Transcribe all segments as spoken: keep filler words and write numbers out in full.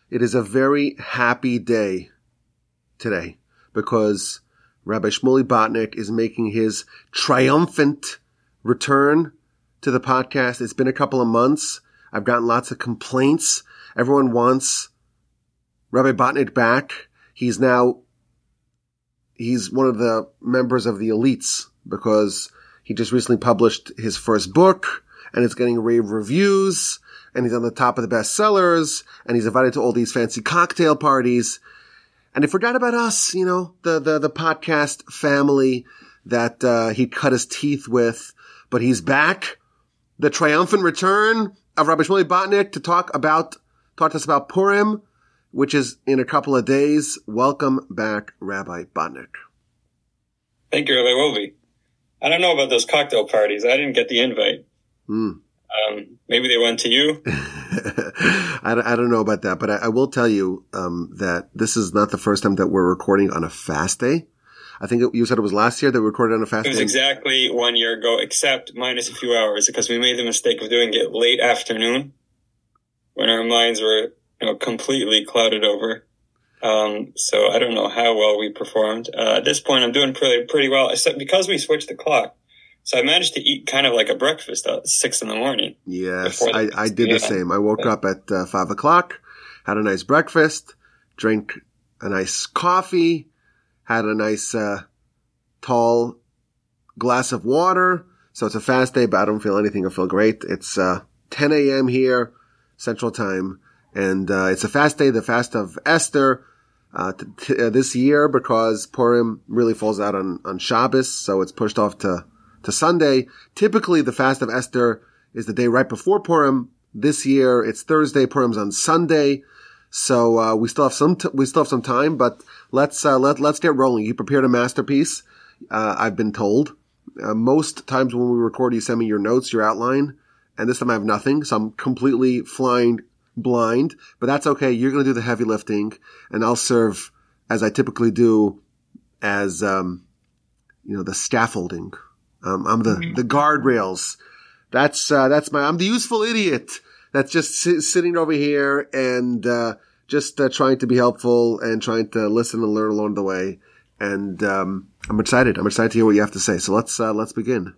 It is a very happy day today because Rabbi Shmuley Botnick is making his triumphant return to the podcast. It's been a couple of months. I've gotten lots of complaints. Everyone wants Rabbi Botnick back. He's now, he's one of the members of the elites because he just recently published his first book and it's getting rave reviews and he's on the top of the bestsellers and he's invited to all these fancy cocktail parties. And he forgot about us, you know, the, the, the podcast family that, uh, he cut his teeth with, but he's back. The triumphant return of Rabbi Shmuley Botnick to talk about, talk to us about Purim, which is in a couple of days. Welcome back, Rabbi Botnick. Thank you, Rabbi Wolbe. I don't know about those cocktail parties. I didn't get the invite. Mm. Um, maybe they went to you. I, don't, I don't know about that, but I, I will tell you um, that this is not the first time that we're recording on a fast day. I think it, you said it was last year that we recorded on a fast day. It was exactly one year ago, except minus a few hours, because we made the mistake of doing it late afternoon when our minds were, you know, completely clouded over. Um, so I don't know how well we performed. Uh, at this point, I'm doing pretty pretty well, except because we switched the clock. So I managed to eat kind of like a breakfast at six in the morning. Yes, I, I did the same. I woke up at uh, five o'clock, had a nice breakfast, drank a nice coffee, had a nice uh, tall glass of water. So it's a fast day, but I don't feel anything. I feel great. It's uh, ten a.m. here, Central Time, and uh, it's a fast day, the fast of Esther, uh, t- t- uh, this year because Purim really falls out on, on Shabbos, so it's pushed off to to Sunday. Typically, the fast of Esther is the day right before Purim. This year, it's Thursday. Purim's on Sunday, so uh, we still have some t- we still have some time. But let's uh, let let's get rolling. You prepared a masterpiece. Uh, I've been told. Uh, most times when we record, you send me your notes, your outline, and this time I have nothing, so I'm completely flying blind. But that's okay. You're going to do the heavy lifting, and I'll serve as I typically do, as um, you know, the scaffolding. Um, I'm the, the guardrails. That's, uh, that's my, I'm the useful idiot that's just si- sitting over here and, uh, just, uh, trying to be helpful and trying to listen and learn along the way. And, um, I'm excited. I'm excited to hear what you have to say. So let's, uh, let's begin.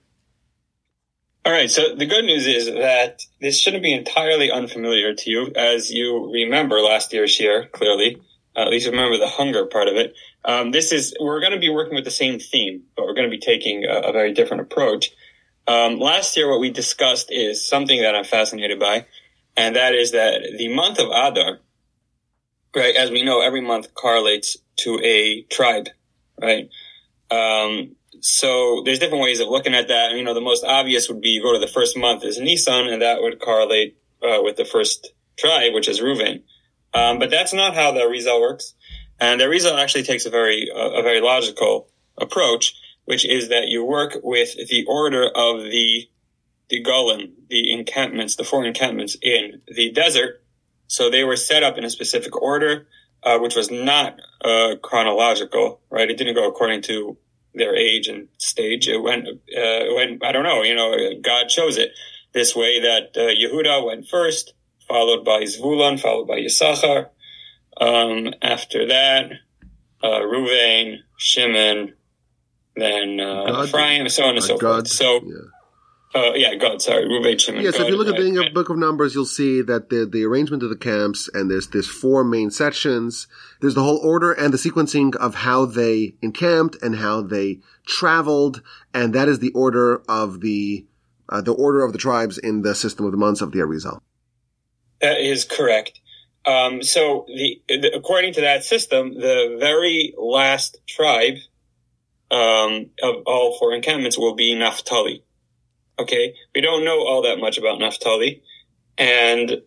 All right. So the good news is that this shouldn't be entirely unfamiliar to you. As you remember last year's year, clearly, uh, at least remember the hunger part of it. Um, this is, we're going to be working with the same theme, but we're going to be taking a, a very different approach. Um, last year, what we discussed is something that I'm fascinated by, and that is that the month of Adar, right, as we know, every month correlates to a tribe, right? Um, so there's different ways of looking at that. You know, the most obvious would be you go to the first month is Nisan, and that would correlate uh, with the first tribe, which is Reuven. Um, but that's not how the Arizal works. And the Arizal actually takes a very, uh, a very logical approach, which is that you work with the order of the, the Golan, the encampments, the four encampments in the desert. So they were set up in a specific order, uh, which was not, uh, chronological, right? It didn't go according to their age and stage. It went, uh, it went, I don't know, you know, God chose it this way that, uh, Yehuda went first, followed by Zvulun, followed by Yisachar. Um, after that, uh, Reuven, Shimon, then, uh, Ephraim, so on and uh, so God, forth. So, yeah. uh, yeah, God, sorry, Reuven, Shimon. Yes, yeah, so if you look right, at the right. Book of Numbers, you'll see that the, the arrangement of the camps, and there's, there's four main sections. There's the whole order and the sequencing of how they encamped and how they traveled, and that is the order of the, uh, the order of the tribes in the system of the months of the Arizal. That is correct. Um, so the, the, according to that system, the very last tribe, um, of all four encampments will be Naphtali. Okay. We don't know all that much about Naphtali. And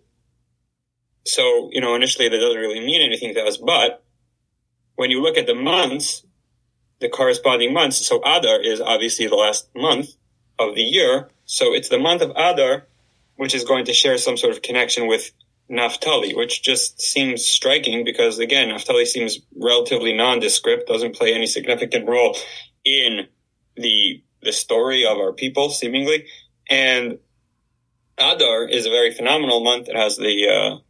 so, you know, initially that doesn't really mean anything to us, but when you look at the months, the corresponding months, so Adar is obviously the last month of the year. So it's the month of Adar, which is going to share some sort of connection with Naphtali, which just seems striking because, again, Naphtali seems relatively nondescript, doesn't play any significant role in the the story of our people, seemingly. And Adar is a very phenomenal month. It has the uh,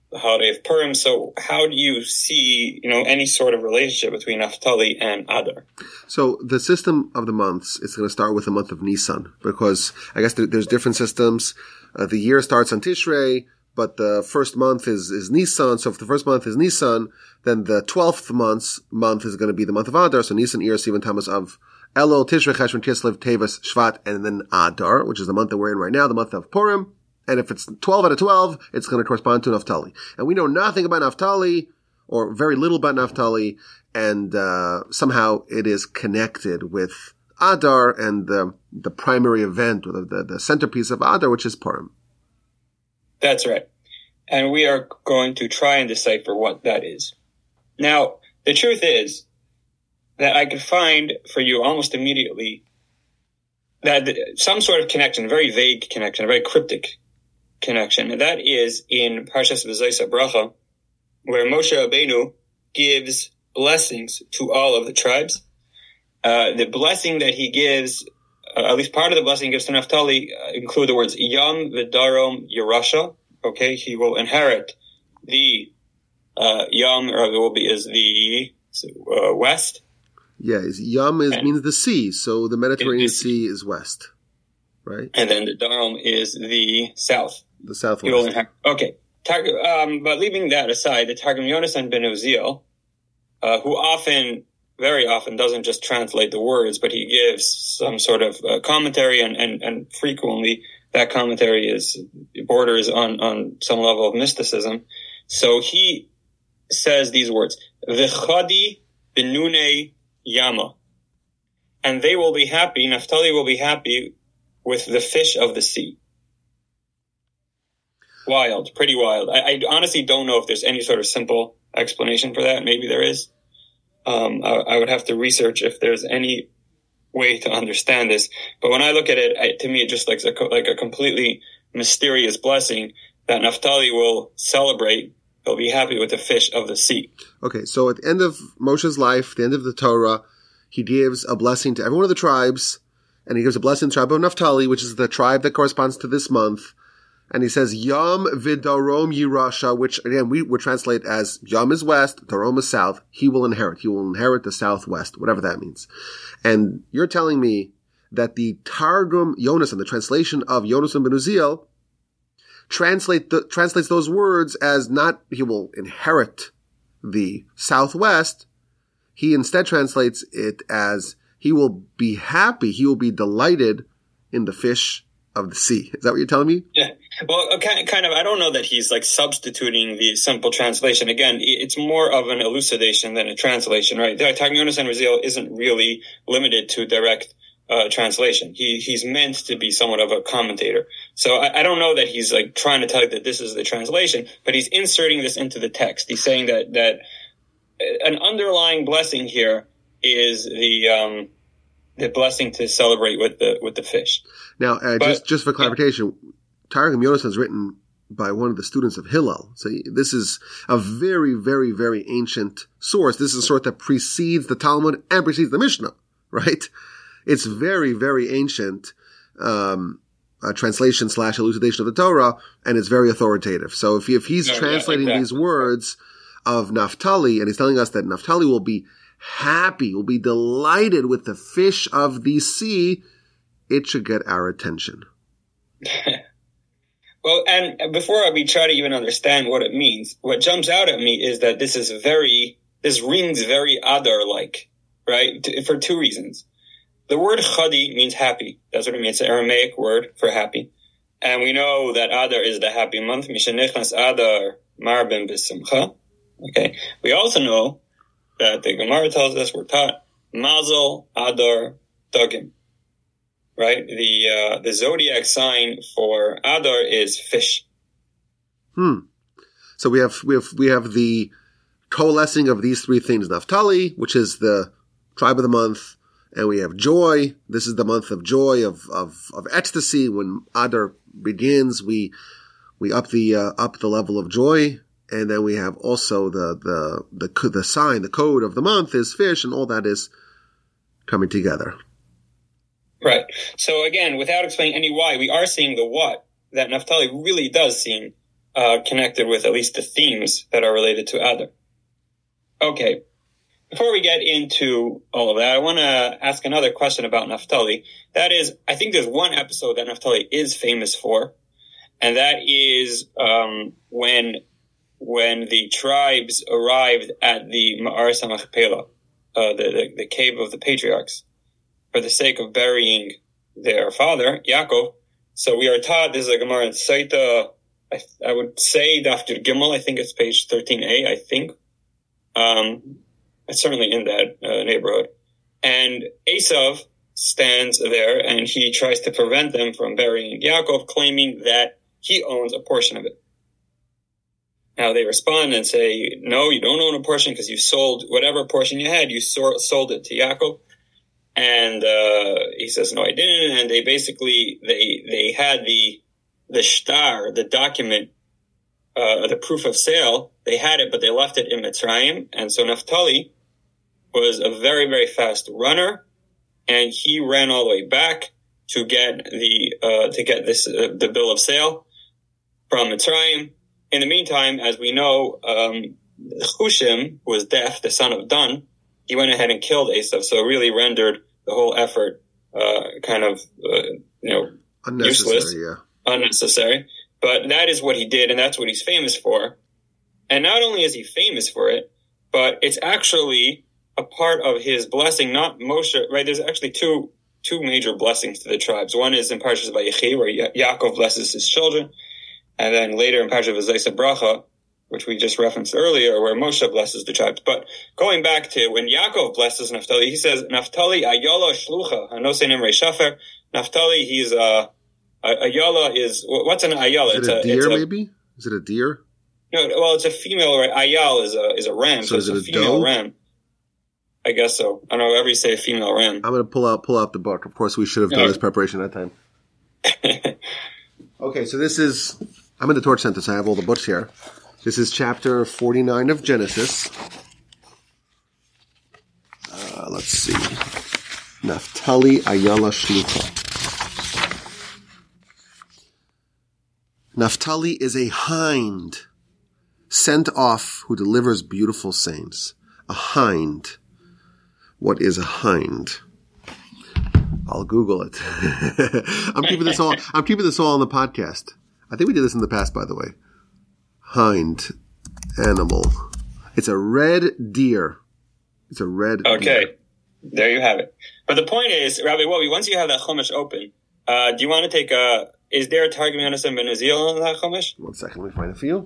the holiday of Purim. So how do you see, you know, any sort of relationship between Naphtali and Adar? So the system of the months is going to start with the month of Nisan, because I guess there, there's different systems. Uh, the year starts on Tishrei, but the first month is, is Nisan. So if the first month is Nisan, then the twelfth month, month is going to be the month of Adar. So Nisan, Iyar, Sivan, Tammuz, Av, Elul, Tishrei, Cheshvan, Kislev, Teves, Shvat, and then Adar, which is the month that we're in right now, the month of Purim. And if it's twelve out of twelve, it's going to correspond to Naphtali. And we know nothing about Naphtali, or very little about Naphtali, and uh, somehow it is connected with Adar and the the primary event, or the, the, the centerpiece of Adar, which is Purim. That's right. And we are going to try and decipher what that is. Now, the truth is that I could find for you almost immediately that some sort of connection, a very vague connection, a very cryptic connection, and that is in Parshas V'Zayis Bracha, where Moshe Rabbeinu gives blessings to all of the tribes. Uh, the blessing that he gives, uh, at least part of the blessing he gives to Naphtali, uh, include the words Yam V'Darom Yerusha. Okay, he will inherit the uh, Yam, or it will be is the uh, west. Yeah, Yam is, means the sea, so the Mediterranean Sea is west, right? And then the Darom is the south. The southwest. Okay. Um, but leaving that aside, the Targum Yonasan ben Uziel, uh, who often, very often, doesn't just translate the words, but he gives some sort of uh, commentary, and, and, and frequently that commentary is borders on, on some level of mysticism. So he says these words, V'chadi benune Yama. And they will be happy, Naphtali will be happy with the fish of the sea. Wild, pretty wild. I, I honestly don't know if there's any sort of simple explanation for that. Maybe there is. Um, I, I would have to research if there's any way to understand this. But when I look at it, I, to me, it just looks like a, like a completely mysterious blessing that Naphtali will celebrate. He'll be happy with the fish of the sea. Okay, so at the end of Moshe's life, the end of the Torah, he gives a blessing to every one of the tribes, and he gives a blessing to the tribe of Naphtali, which is the tribe that corresponds to this month. And he says, Yam V'Darom Yerusha, which again we would translate as Yam is west, Darom is south. He will inherit. He will inherit the southwest, whatever that means. And you're telling me that the Targum Yonasan, the translation of Yonasan ben Uziel, translate the, translates those words as not he will inherit the southwest. He instead translates it as he will be happy, he will be delighted in the fish of the sea. Is that what you're telling me? Yeah. Well, kind kind of, I don't know that he's like substituting the simple translation. Again, it's more of an elucidation than a translation, right? Targum Yonasan ben Uziel isn't really limited to direct uh, translation. He He's meant to be somewhat of a commentator. So I, I don't know that he's like trying to tell you that this is the translation, but he's inserting this into the text. He's saying that, that an underlying blessing here is the, um, the blessing to celebrate with the, with the fish. Now, uh, but, just, just for clarification, yeah. Targum Yonasan is written by one of the students of Hillel. So this is a very, very, very ancient source. This is a source that precedes the Talmud and precedes the Mishnah, right? It's very, very ancient, um, uh, translation slash elucidation of the Torah, and it's very authoritative. So if, he, if he's no, translating yeah, exactly. these words of Naphtali, and he's telling us that Naphtali will be happy, will be delighted with the fish of the sea, it should get our attention. Well, and before we try to even understand what it means, what jumps out at me is that this is very, this rings very Adar-like, right? For two reasons. The word chadi means happy. That's what it means. It's an Aramaic word for happy. And we know that Adar is the happy month. Mishenichnas Adar marbim b'simcha. Okay. We also know that the Gemara tells us we're taught Mazel Adar Dagim. Right? The, uh, the zodiac sign for Adar is fish. Hmm. So we have, we have, we have the coalescing of these three things. Naphtali, which is the tribe of the month, and we have joy. This is the month of joy, of, of, of ecstasy. When Adar begins, we, we up the, uh, up the level of joy. And then we have also the, the, the, the sign, the code of the month is fish, and all that is coming together. Right. So again, without explaining any why, we are seeing the what, that Naphtali really does seem uh, connected with at least the themes that are related to Adar. Okay. Before we get into all of that, I want to ask another question about Naphtali. That is, I think there's one episode that Naphtali is famous for, and that is um, when when the tribes arrived at the Ma'aras HaMachpelah, uh, the, the, the cave of the patriarchs, for the sake of burying their father, Yaakov. So we are taught, this is a Gemara in Saita, I, I would say Daftir Gimel, I think it's page thirteen a, I think. Um, it's certainly in that uh, neighborhood. And Esav stands there and he tries to prevent them from burying Yaakov, claiming that he owns a portion of it. Now they respond and say, no, you don't own a portion because you sold whatever portion you had, you so- sold it to Yaakov. And uh, he says, no, I didn't. And they basically, they they had the the shtar, the document, uh, the proof of sale. They had it, but they left it in Mitzrayim. And so Naphtali was a very, very fast runner. And he ran all the way back to get the uh, to get this uh, the bill of sale from Mitzrayim. In the meantime, as we know, um, Hushim was deaf, the son of Dan. He went ahead and killed Esav, so it really rendered the whole effort uh, kind of, uh, you know, unnecessary, useless, yeah. unnecessary. But that is what he did, and that's what he's famous for. And not only is he famous for it, but it's actually a part of his blessing, not Moshe, right? There's actually two two major blessings to the tribes. One is in Parshas Vayechi, where Ya- Yaakov blesses his children, and then later in Parshas Vayzisa Bracha, which we just referenced earlier, where Moshe blesses the tribes. But going back to when Yaakov blesses Naphtali, he says, Naphtali ayala shlucha, hanosein emrei shafer. Naphtali, he's a, a ayala is, what's an ayala? Is it it's a deer, it's a, maybe? Is it a deer? No, well, it's a female, right? Ayal is a, is a ram, so, So is it's it a a female doe? ram. I guess so. I don't know, ever you say a female ram. I'm going to pull out pull out the book. Of course, we should have done Okay. this preparation at that time. Okay, so this is, I'm in the Torch Center, so I have all the books here. This is chapter forty-nine of Genesis. Uh, let's see. Naphtali Ayala Shlucha. Naphtali is a hind sent off who delivers beautiful saints. A hind. What is a hind? I'll Google it. I'm keeping this all, I'm keeping this all on the podcast. I think we did this in the past, by the way. Hind animal. It's a red deer. It's a red Okay. deer. There you have it. But the point is, Rabbi Wobi, once you have that Chumash open, uh, do you want to take a, is there a Targum Yonasan ben Uziel on that Chumash? One second, let me find it for you.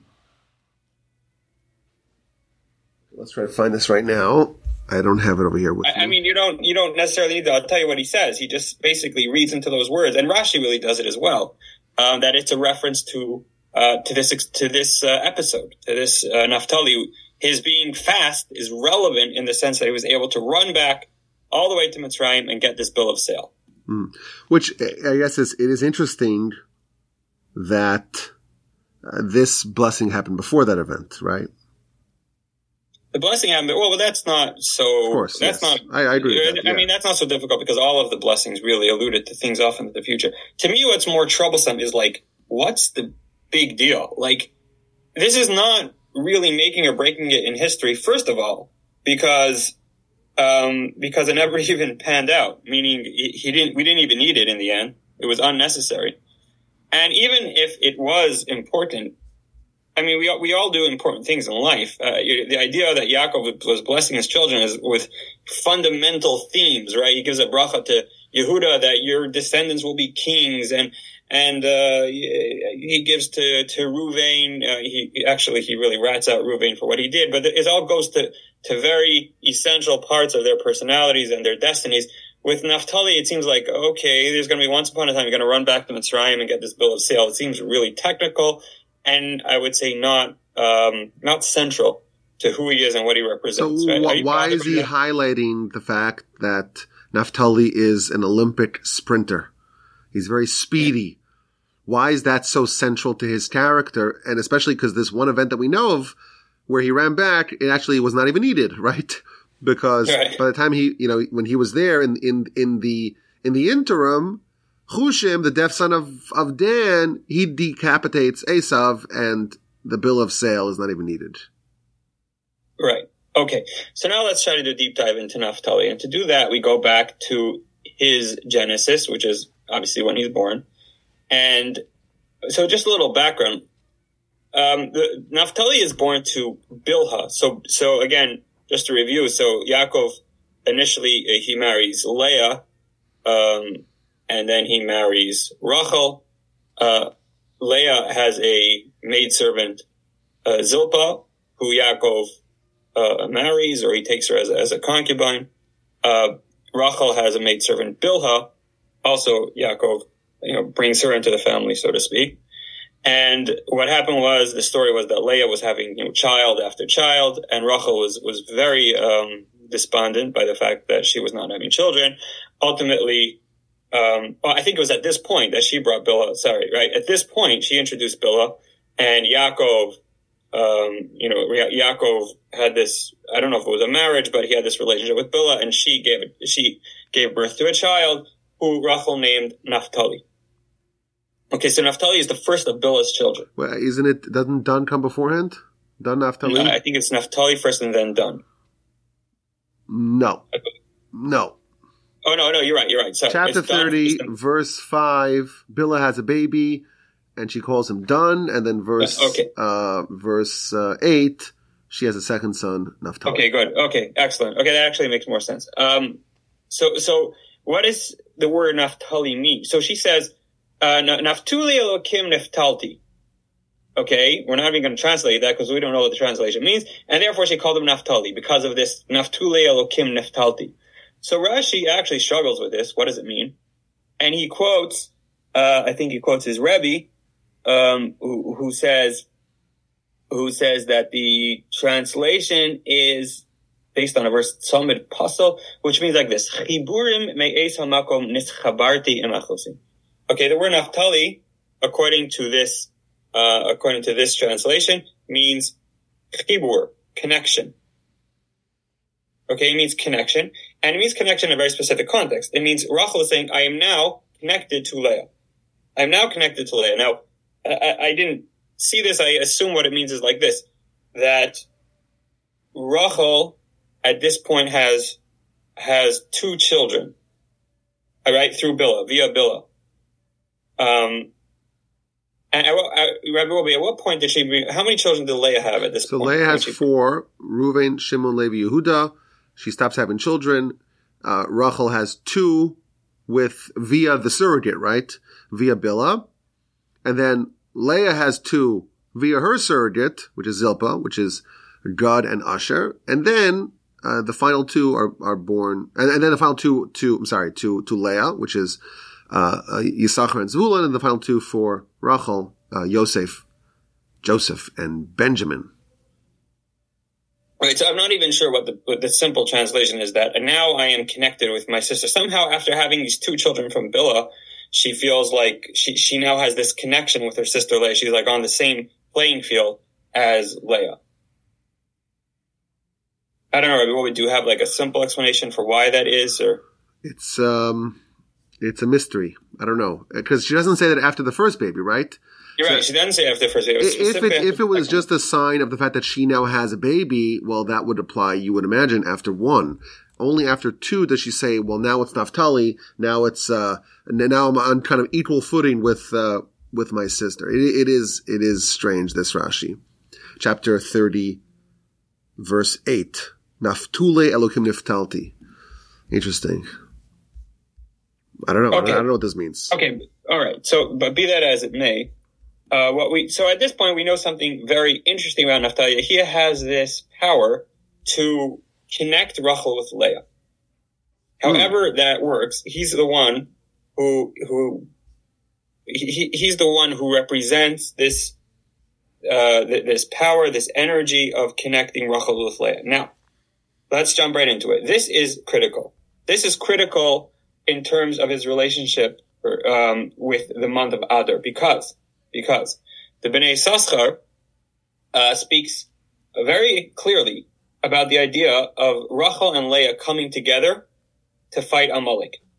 Let's try to find this right now. I don't have it over here with I, me. I mean, you don't you don't necessarily need to. I'll tell you what he says. He just basically reads into those words, and Rashi really does it as well. Um, that it's a reference to uh, to this to this uh, episode, to this uh, Naphtali. His being fast is relevant in the sense that he was able to run back all the way to Mitzrayim and get this bill of sale. Mm. Which I guess is it is interesting that uh, this blessing happened before that event, right? The blessing happened. Well, but that's not so. Of course, that's yes. not. I, I agree with that, I yeah. mean, that's not so difficult because all of the blessings really alluded to things off into the future. To me, what's more troublesome is like, what's the big deal? Like, this is not really making or breaking it in history. First of all, because um, because it never even panned out. Meaning, he, he didn't. We didn't even need it in the end. It was unnecessary. And even if it was important. I mean, we all, we all do important things in life. Uh, the idea that Yaakov was blessing his children is with fundamental themes, right? He gives a bracha to Yehuda that your descendants will be kings, and and uh, he gives to to Ruvain. Uh, he actually he really rats out Ruvain for what he did, but it all goes to to very essential parts of their personalities and their destinies. With Naphtali, it seems like okay, there's going to be once upon a time you're going to run back to Mitzrayim and get this bill of sale. It seems really technical. And I would say not um, not central to who he is and what he represents. So right? wh- why is he that? highlighting the fact that Naphtali is an Olympic sprinter? He's very speedy. Why is that so central to his character? And especially because this one event that we know of where he ran back, it actually was not even needed, right? Because Right. by the time he, you know, when he was there in, in, in the, in the interim, Chushim, the deaf son of, of Dan, he decapitates Esav, and the bill of sale is not even needed. Right. Okay. So now let's try to do a deep dive into Naphtali. And to do that, we go back to his genesis, which is obviously when he's born. And so just a little background. Um, the, Naphtali is born to Bilhah. So, so again, just to review, so Yaakov initially uh, he marries Leah, um, and then he marries Rachel. Uh, Leah has a maidservant, uh, Zilpah, who Yaakov uh, marries, or he takes her as a, as a concubine. Uh, Rachel has a maidservant, Bilhah. Also, Yaakov, you know, brings her into the family, so to speak. And what happened was, the story was that Leah was having, you know, child after child, and Rachel was, was very, um, despondent by the fact that she was not having children. Ultimately, um, well, I think it was at this point that she brought Bilhah, sorry, right? At this point, she introduced Bilhah, and Yaakov, um, you know, Yaakov had this, I don't know if it was a marriage, but he had this relationship with Bilhah, and she gave, she gave birth to a child who Rachel named Naphtali. Okay, so Naphtali is the first of Bilhah's children. Well, isn't it, doesn't Dan come beforehand? Dan, Naphtali? No, I think it's Naphtali first and then Dan. No. No. Oh, no, no, you're right, you're right. So Chapter thirty, verse five, Bilhah has a baby, and she calls him Dan, and then verse, uh, okay. uh, verse uh, eight, she has a second son, Naphtali. Okay, good. Okay, excellent. Okay, that actually makes more sense. Um, so, so what does the word Naphtali mean? So she says, Uh, Naftuli Elokim Neftalti. Okay, we're not even going to translate that because we don't know what the translation means, and therefore she called him Naphtali because of this Naftuli Elokim Neftalti. So Rashi actually struggles with this. What does it mean? And he quotes, uh, I think he quotes his Rebbe, um, who, who says, who says that the translation is based on a verse Tzomid Pasel, which means like this: Chiburim me'es hamakom nischabarti emachosim. Okay, the word Naphtali, according to this, uh, according to this translation, means chibur, connection. Okay, it means connection, and it means connection in a very specific context. It means Rachel is saying, I am now connected to Leah. I am now connected to Leah. Now, I, I didn't see this. I assume what it means is like this, that Rachel at this point has, has two children, all right, through Bilhah, via Bilhah. Um, and at what, at, at what point did she bring, how many children did Leah have at this so point? So Leah has four, Reuven, Shimon, Levi, Yehuda. She stops having children. Uh, Rachel has two with, via the surrogate, right? Via Bilhah. And then Leah has two via her surrogate, which is Zilpah, which is Gad and Asher. And then, uh, the final two are, are born, and, and then the final two, to, I'm sorry, to, to Leah, which is, Uh, uh, Yisachar and Zvulun, and the final two for Rachel, uh, Yosef, Joseph, and Benjamin. Right, so I'm not even sure what the, what the simple translation is that, and now I am connected with my sister. Somehow, after having these two children from Bilhah, she feels like she, she now has this connection with her sister Leah. She's like on the same playing field as Leah. I don't know, what we do have like a simple explanation for why that is, or? It's, um... It's a mystery. I don't know. Because she doesn't say that after the first baby, right? You're so right. She doesn't say after the first baby. It if it, if it was just a sign of the fact that she now has a baby, well, that would apply, you would imagine, after one. Only after two does she say, well, now it's Naphtali. Now it's, uh, now I'm on kind of equal footing with, uh, with my sister. It, it is, it is strange, this Rashi. Chapter thirty, verse eight. Naftule Elokim Niftalti. Interesting. I don't know. Okay. I don't know what this means. Okay. All right. So, but be that as it may, uh, what we, so at this point, we know something very interesting about Naphtali. He has this power to connect Rachel with Leah. However mm. that works, he's the one who, who, he, he's the one who represents this, uh, this power, this energy of connecting Rachel with Leah. Now, let's jump right into it. This is critical. This is critical in terms of his relationship um, with the month of Adar, because because the Bnei Yisachar uh, speaks very clearly about the idea of Rachel and Leah coming together to fight Amalek.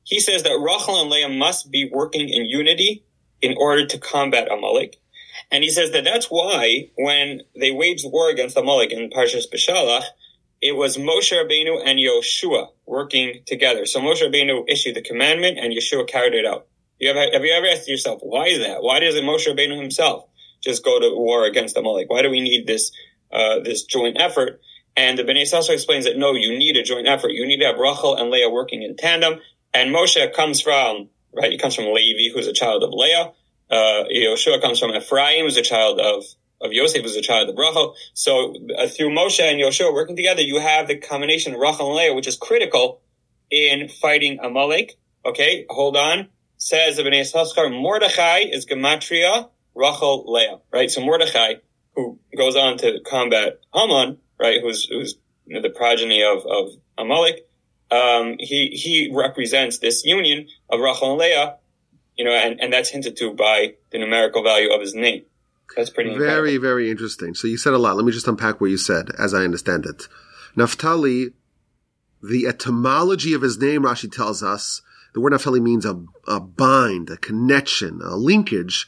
he says that Rachel and Leah must be working in unity in order to combat Amalek. And he says that that's why when they waged war against Amalek in Parshas Beshalach, it was Moshe Rabbeinu and Yoshua working together. So Moshe Rabbeinu issued the commandment and Yeshua carried it out. You have, have you ever asked yourself, why is that? Why doesn't Moshe Rabbeinu himself just go to war against Amalek? Why do we need this uh, this joint effort? And the Bnei Yissaschar explains that no, you need a joint effort. You need to have Rachel and Leah working in tandem. And Moshe comes from, right, he comes from Levi, who's a child of Leah. Uh, Yoshua comes from Ephraim, who's a child of, of Yosef, who's a child of Rachel. So uh, through Moshe and Yoshua working together, you have the combination of Rachel and Leah, which is critical in fighting Amalek. Okay, hold on. Says the Bnei Yissaschar, Mordechai is Gematria, Rachel, Leah, right? So Mordechai, who goes on to combat Haman, right, who's, who's you know, the progeny of, of Amalek, um, he, he represents this union of Rachel and Leah, you know, and, and that's hinted to by the numerical value of his name. That's pretty Very, incredible. very interesting. So you said a lot. Let me just unpack what you said, as I understand it. Naphtali, the etymology of his name, Rashi tells us, the word Naphtali means a, a bind, a connection, a linkage.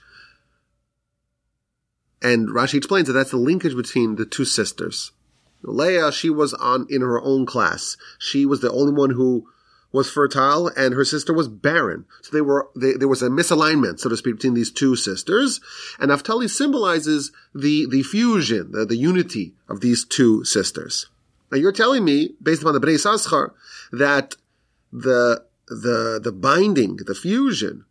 And Rashi explains that that's the linkage between the two sisters. Leah, she was on in her own class. She was the only one who was fertile, and her sister was barren. So they were they, there was a misalignment, so to speak, between these two sisters. And Naphtali symbolizes the the fusion, the, the unity of these two sisters. Now you're telling me, based upon the Bnei Yissaschar, that the the the binding, the fusion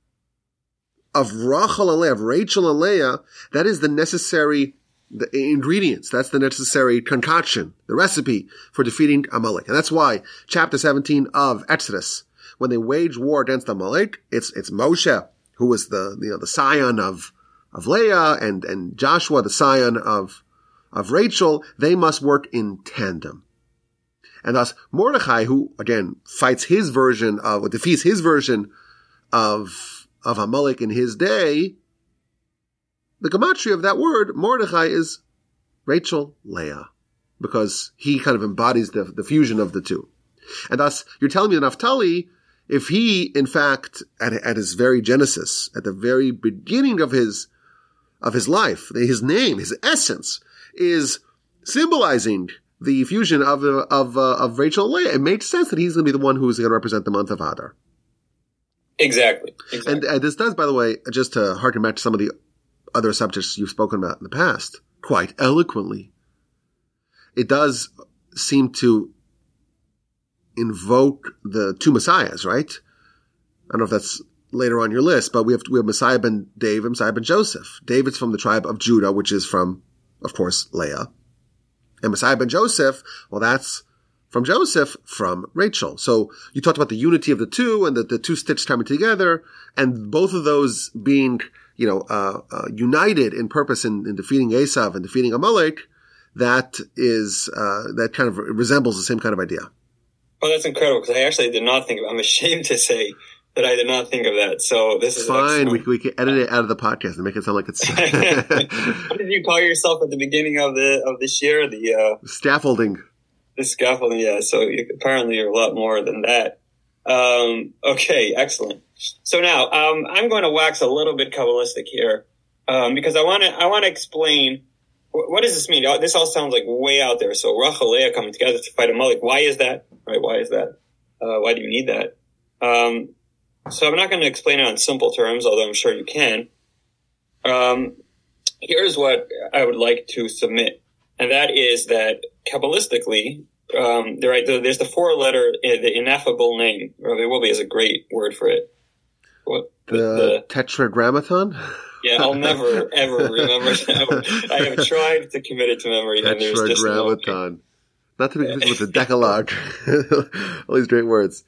of Rachel and Leah, of Rachel and Leah, that is the necessary the ingredients. That's the necessary concoction, the recipe for defeating Amalek. And that's why chapter seventeen of Exodus, when they wage war against Amalek, it's, it's Moshe, who was the, you know, the scion of, of Leah, and, and Joshua, the scion of, of Rachel. They must work in tandem. And thus Mordechai, who again fights his version of, or defeats his version of, of Amalek in his day, the gematria of that word, Mordechai, is Rachel, Leah, because he kind of embodies the, the fusion of the two. And thus, you're telling me that Naphtali, if he, in fact, at, at his very genesis, at the very beginning of his, of his life, his name, his essence, is symbolizing the fusion of, of, uh, of Rachel and Leah, it makes sense that he's going to be the one who's going to represent the month of Adar. Exactly. exactly. And uh, this does, by the way, just to harken back to some of the other subjects you've spoken about in the past, quite eloquently, it does seem to invoke the two messiahs, right? I don't know if that's later on your list, but we have we have Messiah ben David, Messiah ben Joseph. David's from the tribe of Judah, which is from, of course, Leah. And Messiah ben Joseph, well, that's from Joseph, from Rachel. So you talked about the unity of the two and the, the two stitched coming together, and both of those being, you know, uh, uh, united in purpose in, in defeating Esav and defeating Amalek. That is, uh, that kind of resembles the same kind of idea. Oh, that's incredible, because I actually did not think of, I'm ashamed to say that I did not think of that. So this is fine. We, we can edit it out of the podcast and make it sound like it's. What did you call yourself at the beginning of the, of this year? The, uh, scaffolding. The scaffolding. Yeah. So you, apparently you're a lot more than that. Um, okay. Excellent. So now, um, I'm going to wax a little bit Kabbalistic here, um, because I want to, I want to explain what, what does this mean? This all sounds like way out there. So Rachel, Leah coming together to fight Amalek. Why is that? Right? Why is that? Uh, why do you need that? Um, so I'm not going to explain it on simple terms, although I'm sure you can. Um, here's what I would like to submit, and that is that Kabbalistically, um, there, there's the four-letter, the ineffable name. Or there will be, is a great word for it. What, the, the Tetragrammaton? Yeah, I'll never, ever remember that. I have tried to commit it to memory, and there's just no... Tetragrammaton. Not to be confused with the Decalogue. All these great words.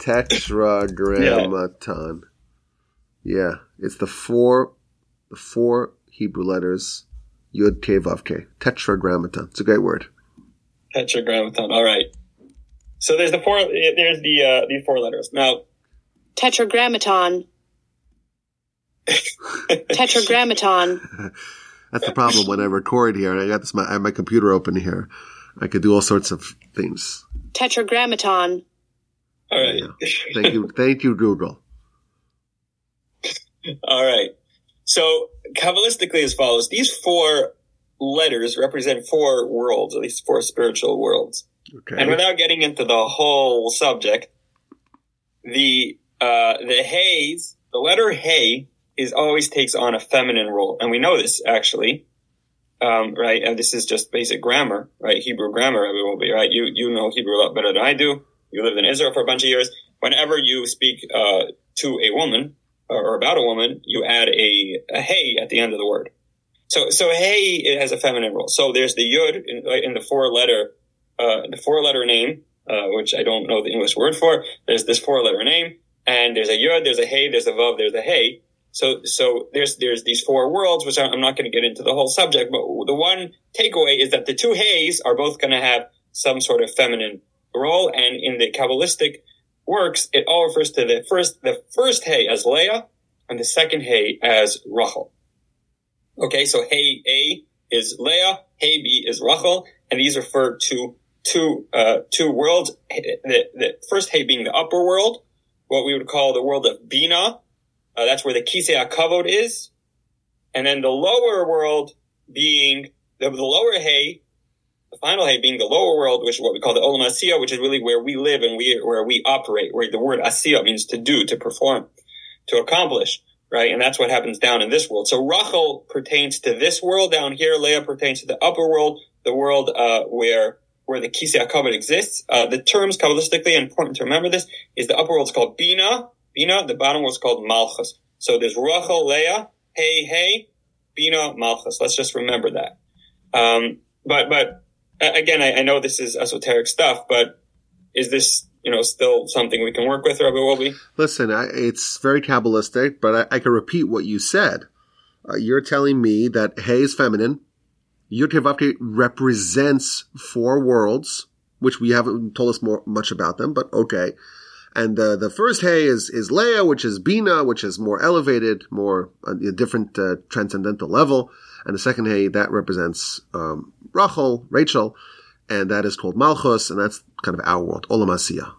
Tetragrammaton. Yeah. yeah, it's the four, the four Hebrew letters, Yud K Vav K. Tetragrammaton. It's a great word. Tetragrammaton. All right. So there's the four. There's the uh, the four letters. Now, Tetragrammaton. Tetragrammaton. That's the problem when I record here, and I got this. My, I have my computer open here. I could do all sorts of things. Tetragrammaton. All right. Yeah. Thank you. Thank you, Google. All right. So Kabbalistically as follows. These four letters represent four worlds, at least four spiritual worlds. Okay. And without getting into the whole subject, the uh, the Hay's, the letter Hay is always takes on a feminine role. And we know this, actually. Um, right? And this is just basic grammar, right? Hebrew grammar, everyone, right? You, you know Hebrew a lot better than I do. You lived in Israel for a bunch of years. Whenever you speak, uh, to a woman or, or about a woman, you add a, a hey at the end of the word. So, so hey, it has a feminine role. So there's the yud in, in the four letter, uh, the four letter name, uh, which I don't know the English word for. There's this four letter name, and there's a yud, there's a hey, there's a vav, there's a hey. So, so there's, there's these four worlds, which I'm not going to get into the whole subject, but the one takeaway is that the two heys are both going to have some sort of feminine role. And in the Kabbalistic works, it all refers to the first, the first hey as Leah and the second hey as Rachel. Okay. So hey A is Leah, hey B is Rachel, and these refer to two, uh, two worlds. The, the first hey being the upper world, what we would call the world of Bina. Uh, that's where the Kisei HaKavod is. And then the lower world being, the, the lower hay, the final hay being the lower world, which is what we call the Olam Asiyah, which is really where we live and we, where we operate, where the word Asiyah means to do, to perform, to accomplish, right? And that's what happens down in this world. So Rachel pertains to this world down here. Leah pertains to the upper world, the world, uh, where, where the Kisei HaKavod exists. Uh, the terms Kabbalistically, important to remember this, is the upper world is called Bina. Bina, the bottom was called Malchus. So there's Rachel, Leah, hey, hey, Bina, Malchus. Let's just remember that. Um, but, but again, I, I know this is esoteric stuff, but is this, you know, still something we can work with, Rabbi Wolbe? Listen, I, it's very Kabbalistic, but I, I can repeat what you said. Uh, you're telling me that hey is feminine. Yud Kei Vav Kei represents four worlds, which we haven't told us more much about them, but okay. And uh, the first hey is, is Leah, which is Bina, which is more elevated, more uh, a different uh, transcendental level. And the second hey, that represents um, Rachel, Rachel, and that is called Malchus, and that's kind of our world, Olam Asiyah.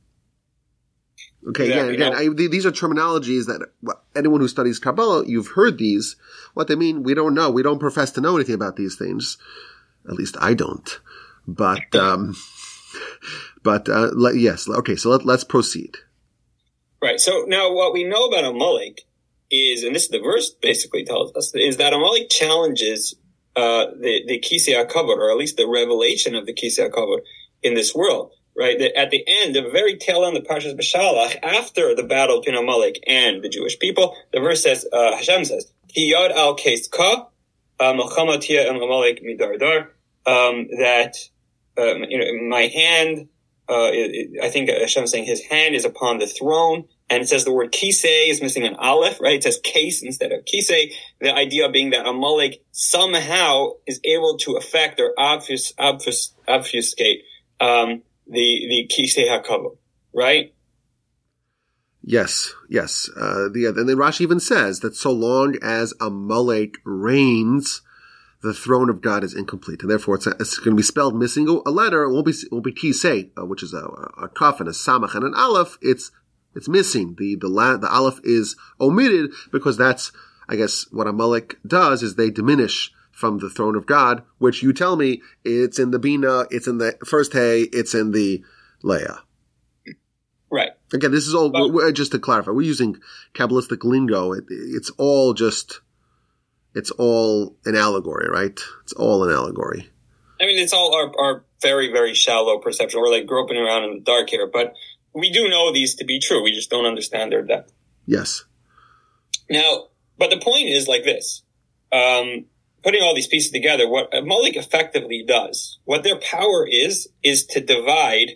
Okay, exactly. again, again I, these are terminologies that anyone who studies Kabbalah, you've heard these. What they mean, we don't know. We don't profess to know anything about these things. At least I don't. But... um But, uh, let, yes, okay, so let, let's proceed. Right, so now what we know about Amalek is, and this the verse basically tells us, is that Amalek challenges uh, the, the Kisei HaKavod, or at least the revelation of the Kisei HaKavod in this world, right? That at the end, the very tail end of Parshas Beshalach, after the battle between Amalek and the Jewish people, the verse says, uh, Hashem says, Ki yod al keiska, melchama tia el Amalek midardar, um, that, um, you know, my hand, Uh, it, it, I think Hashem is saying his hand is upon the throne, and it says the word kisei is missing an aleph, right? It says case instead of kisei. The idea being that Amalek somehow is able to affect or obfus, obfus, obfuscate um, the the Kisei HaKavod, right? Yes, yes. Uh, the and then Rashi even says that so long as Amalek reigns, the throne of God is incomplete, and therefore it's, it's going to be spelled missing a letter. It won't be, it won't be kisei, uh, which is a, a kaf and a samach and an aleph. It's, it's missing. The, the la, the aleph is omitted because that's, I guess, what Amalek does is they diminish from the throne of God, which you tell me it's in the Bina, it's in the first hay, it's in the Leah. Right. Again, this is all, well, we're, just to clarify, we're using Kabbalistic lingo. It, it's all just, It's all an allegory, right? It's all an allegory. I mean, it's all our, our very, very shallow perception. We're like groping around in the dark here, but we do know these to be true. We just don't understand their depth. Yes. Now, but the point is like this. Um, putting all these pieces together, what Amalek effectively does, what their power is, is to divide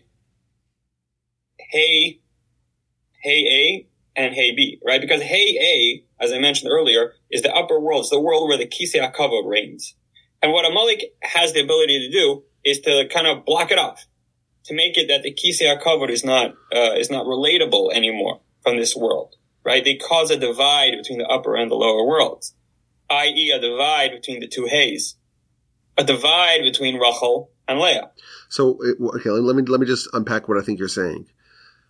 Hey, Hey A and Hey B, right? Because Hey A, as I mentioned earlier, is the upper world. It's the world where the Kisei HaKavod reigns. And what Amalek has the ability to do is to kind of block it off, to make it that the Kisei HaKavod is not, uh, is not relatable anymore from this world, right? They cause a divide between the upper and the lower worlds, that is a divide between the two Hays, a divide between Rachel and Leah. So, okay, let me, let me just unpack what I think you're saying.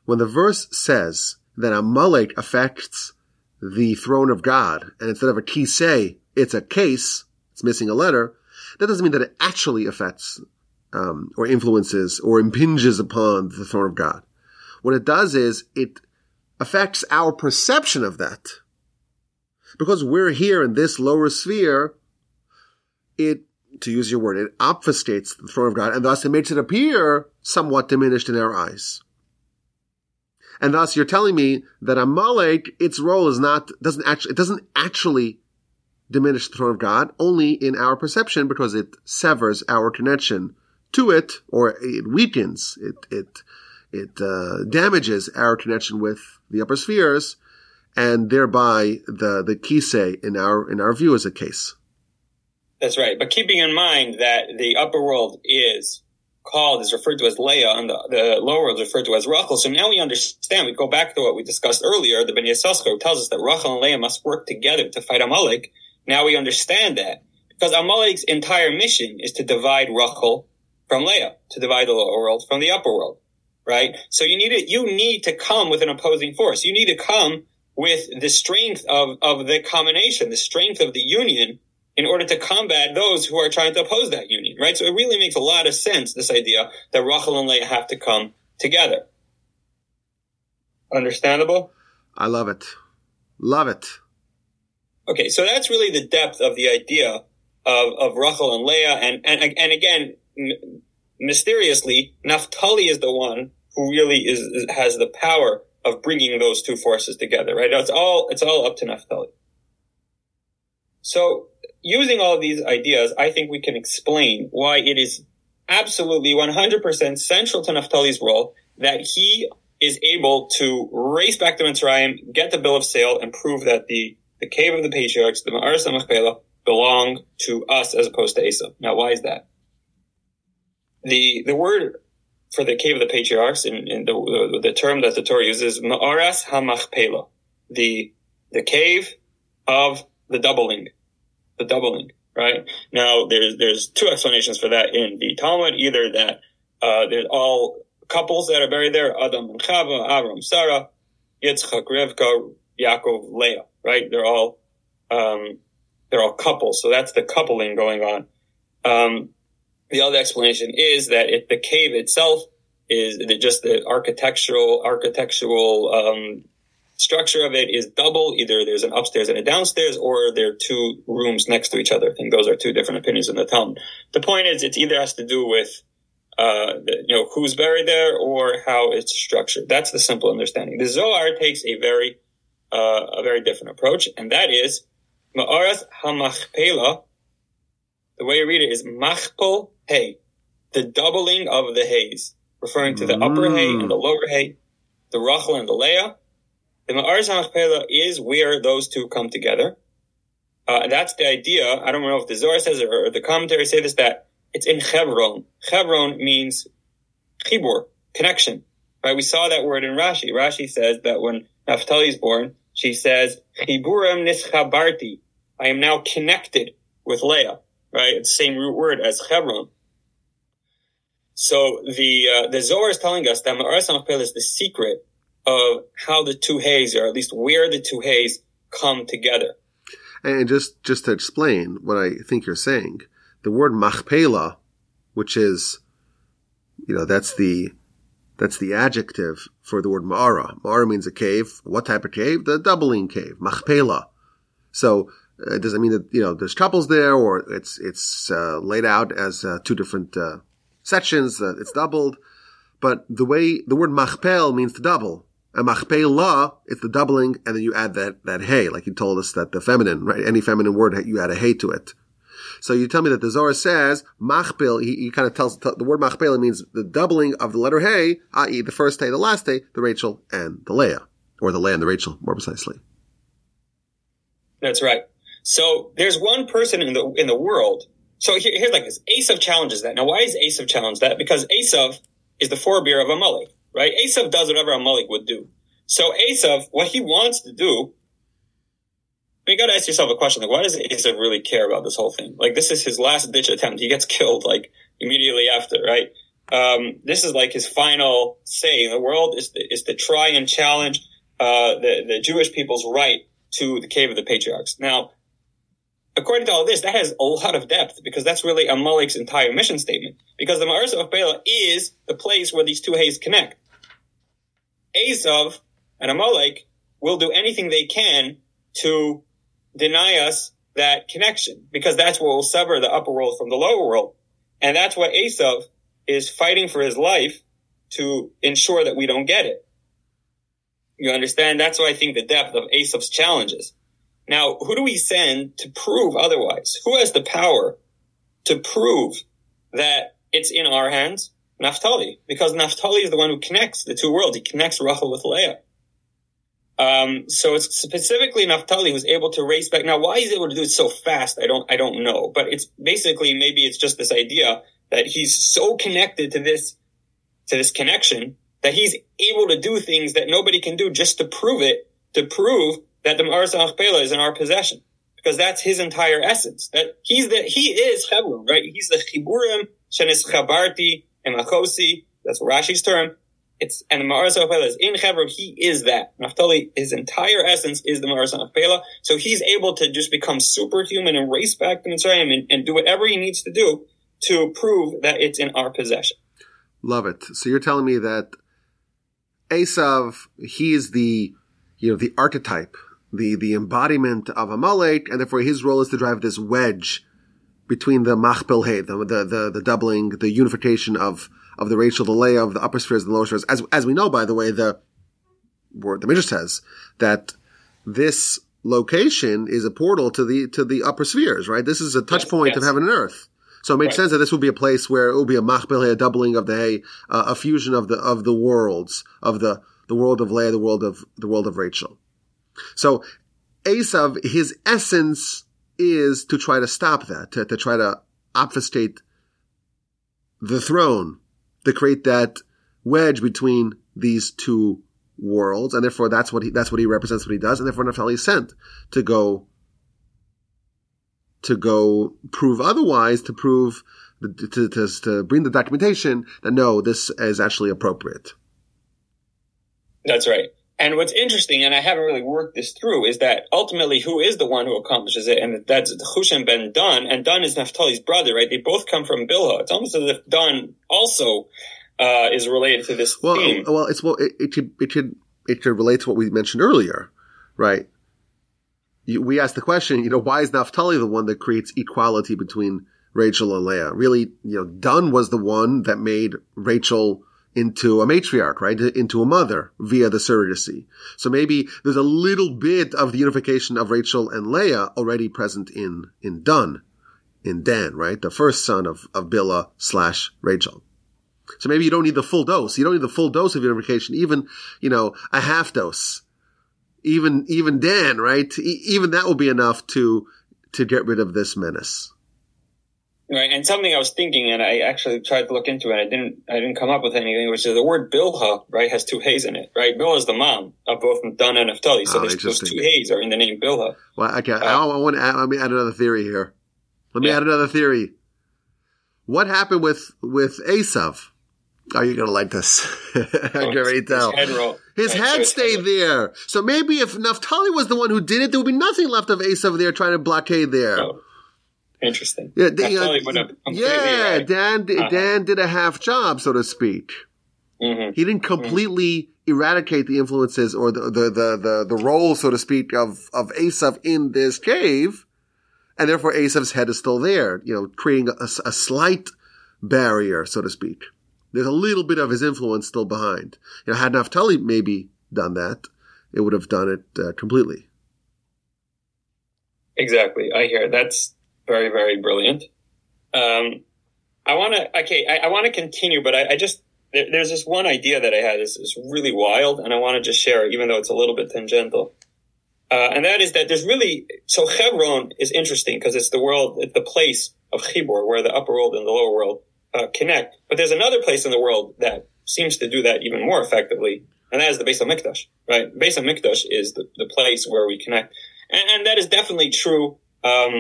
when the verse says that Amalek affects the throne of God, and instead of a kisei, it's a case, it's missing a letter, that doesn't mean that it actually affects um, or influences or impinges upon the throne of God. What it does is it affects our perception of that. Because we're here in this lower sphere, it, to use your word, it obfuscates the throne of God, and thus it makes it appear somewhat diminished in our eyes. And thus you're telling me that Amalek, its role is not, doesn't actually, it doesn't actually diminish the throne of God, only in our perception, because it severs our connection to it, or it weakens, it, it, it, uh, damages our connection with the upper spheres, and thereby the, the kisei in our, in our view is a case. That's right. But keeping in mind that the upper world is called, is referred to as Leah, and the, the lower world is referred to as Rachel. So now we understand, we go back to what we discussed earlier, the Ben Yissaschar tells us that Rachel and Leah must work together to fight Amalek. Now we understand that. Because Amalek's entire mission is to divide Rachel from Leah, to divide the lower world from the upper world. Right? So you need to, you need to come with an opposing force. You need to come with the strength of, of the combination, the strength of the union, in order to combat those who are trying to oppose that union, right? So it really makes a lot of sense, this idea that Rachel and Leah have to come together. Understandable? I love it. Love it. Okay, so that's really the depth of the idea of, of Rachel and Leah. And, and, and again, m- mysteriously, Naphtali is the one who really is, is has the power of bringing those two forces together, right? It's all, it's all up to Naphtali. So, using all of these ideas, I think we can explain why it is absolutely one hundred percent central to Naphtali's role that he is able to race back to Mitzrayim, get the bill of sale, and prove that the, the cave of the patriarchs, the Ma'aras HaMachpelah, belong to us as opposed to Esav. Now, why is that? The the word for the cave of the patriarchs, in, in the, the the term that the Torah uses, Ma'aras HaMachpelah, the the cave of the doubling. The doubling, right? Now, there's there's two explanations for that in the Talmud. Either that uh, there's all couples that are buried there, Adam and Chava, Avram, Sarah, Yitzchak, Rivka, Yaakov, Leah, right? They're all um, they're all couples, so that's the coupling going on. Um, the other explanation is that it, the cave itself is just the architectural architectural um, structure of it is double. Either there's an upstairs and a downstairs, or there are two rooms next to each other. I think those are two different opinions in the Talmud. The point is, it either has to do with, uh, the, you know, who's buried there or how it's structured. That's the simple understanding. The Zohar takes a very, uh, a very different approach, and that is Ma'aras HaMachpelah. The way you read it is Machpel Hay, the doubling of the hays, referring to the mm. upper hay and the lower hay, the Rachel and the Leah. The Ma'aras HaMachpelah is where those two come together. Uh, that's the idea. I don't know if the Zohar says it or the commentaries say this, that it's in Hebron. Hebron means chibur, connection. Right? We saw that word in Rashi. Rashi says that when Naphtali is born, she says, Chiburem nischabarti. I am now connected with Leah. Right? It's the same root word as Hebron. So the uh, the Zohar is telling us that Ma'aras HaMachpelah is the secret of how the two hays, or at least where the two hays come together. And just, just to explain what I think you're saying, the word machpelah, which is, you know, that's the, that's the adjective for the word ma'ara. Ma'ara means a cave. What type of cave? The doubling cave. Machpelah. So, uh, does it mean that, you know, there's couples there, or it's, it's, uh, laid out as, uh, two different, uh, sections, uh, it's doubled. But the way, the word machpel means to double. And machpelah, it's the doubling, and then you add that, that hay, like you told us that the feminine, right? Any feminine word, you add a hay to it. So you tell me that the Zohar says, machpel, he, he kind of tells, the word machpel means the doubling of the letter hay, that is the first hay, the last hay, the Rachel and the Leah. Or the Leah and the Rachel, more precisely. That's right. So there's one person in the, in the world. So here, here's like this. Esav challenges that. Now, why is Esav challenge that? Because Esav is the forebear of Amalek. Right? Esav does whatever Amalek would do. So Esav, what he wants to do, you gotta ask yourself a question, like, why does Esav really care about this whole thing? Like, this is his last ditch attempt. He gets killed, like, immediately after, right? um, this is like his final say in the world, is, the, is to try and challenge uh, the, the Jewish people's right to the Cave of the Patriarchs. Now, according to all this, that has a lot of depth, because that's really Amalek's entire mission statement. Because the Ma'arsa of Bela is the place where these two hays connect. Esav and Amalek will do anything they can to deny us that connection, because that's what will sever the upper world from the lower world. And that's what Esav is fighting for his life to ensure that we don't get it. You understand? That's why I think the depth of Esav's challenges. Now, who do we send to prove otherwise? Who has the power to prove that it's in our hands? Naphtali. Because Naphtali is the one who connects the two worlds. He connects Rachel with Leah. Um, so it's specifically Naphtali who's able to race back. Now, why he's able to do it so fast, I don't, I don't know. But it's basically, maybe it's just this idea that he's so connected to this, to this connection, that he's able to do things that nobody can do just to prove it, to prove that the Ma'arsa Achpela is in our possession. Because that's his entire essence. That he's the, he is Hebron, right? He's the Chiburim, Shenis Chabarti, Emachosi. That's Rashi's term. It's, and the Ma'arsa Achpela is in Hebron. He is that. Naphtali, his entire essence is the Ma'arsa Achpela. So he's able to just become superhuman and race back to Mitzrayim and, and do whatever he needs to do to prove that it's in our possession. Love it. So you're telling me that Esav, he is the, you know, the archetype, the, the embodiment of Amalek, and therefore his role is to drive this wedge between the Machpil Hay, the, the, the, the doubling, the unification of, of the Rachel, the Leah, of the upper spheres and the lower spheres. As, as we know, by the way, the word, the Midrash says that this location is a portal to the, to the upper spheres, right? This is a touch yes, point yes. of heaven and earth. So it makes right. sense that this would be a place where it will be a Machpil Hay, a doubling of the Hay, uh, a fusion of the, of the worlds, of the, the world of Leah, the world of, the world of Rachel. So Esav, his essence is to try to stop that, to, to try to obfuscate the throne, to create that wedge between these two worlds, and therefore that's what he, that's what he represents, what he does, and therefore Naphtali is sent to go, to go prove otherwise, to prove, to, to, to bring the documentation that no, this is actually appropriate. That's right. And what's interesting, and I haven't really worked this through, is that ultimately who is the one who accomplishes it? And that's Chushan ben Dan, and Dan is Naphtali's brother, right? They both come from Bilhah. It's almost as if Dan also uh, is related to this well, theme. Well, it's well, it, it could it could it could relate to what we mentioned earlier, right? You, we asked the question, you know, why is Naphtali the one that creates equality between Rachel and Leah? Really, you know, Dan was the one that made Rachel into a matriarch, right? Into a mother via the surrogacy. So maybe there's a little bit of the unification of Rachel and Leah already present in, in Dan, in Dan, right? The first son of, of Bilhah slash Rachel. So maybe you don't need the full dose. You don't need the full dose of unification, even, you know, a half dose. Even, even Dan, right? E- even that will be enough to, to get rid of this menace. Right, and something I was thinking, and I actually tried to look into it, I didn't, I didn't come up with anything, which is the word Bilhah, right, has two hays in it, right? Bilhah is the mom of both Dan and Naphtali, so oh, those two hays are in the name Bilhah. Well, okay, uh, I, I want to add, let me add another theory here. Let me yeah. add another theory. What happened with, with Esav? Are you going to like this? I can already tell. His head, roll. his right, head so his stayed head there. So maybe if Naphtali was the one who did it, there would be nothing left of Esav there trying to blockade there. Oh. Interesting. Yeah, they, uh, yeah right. Dan, uh-huh. Dan did a half job, so to speak. Mm-hmm. He didn't completely mm-hmm. eradicate the influences or the, the, the, the, the role, so to speak, of, of Esav in this cave. And therefore Esav's head is still there, you know, creating a, a slight barrier, so to speak. There's a little bit of his influence still behind. You know, had Naphtali maybe done that, it would have done it uh, completely. Exactly. I hear it. That's very, very brilliant. Um, I want to, okay, I, I want to continue, but I, I just, there, there's this one idea that I had is, is really wild, and I want to just share it, even though it's a little bit tangential. Uh, and that is that there's really, so Hebron is interesting because it's the world, it's the place of Chibur, where the upper world and the lower world uh, connect. But there's another place in the world that seems to do that even more effectively, and that is the Beis HaMikdash, right? Beis HaMikdash is the, the place where we connect. And, and that is definitely true, um,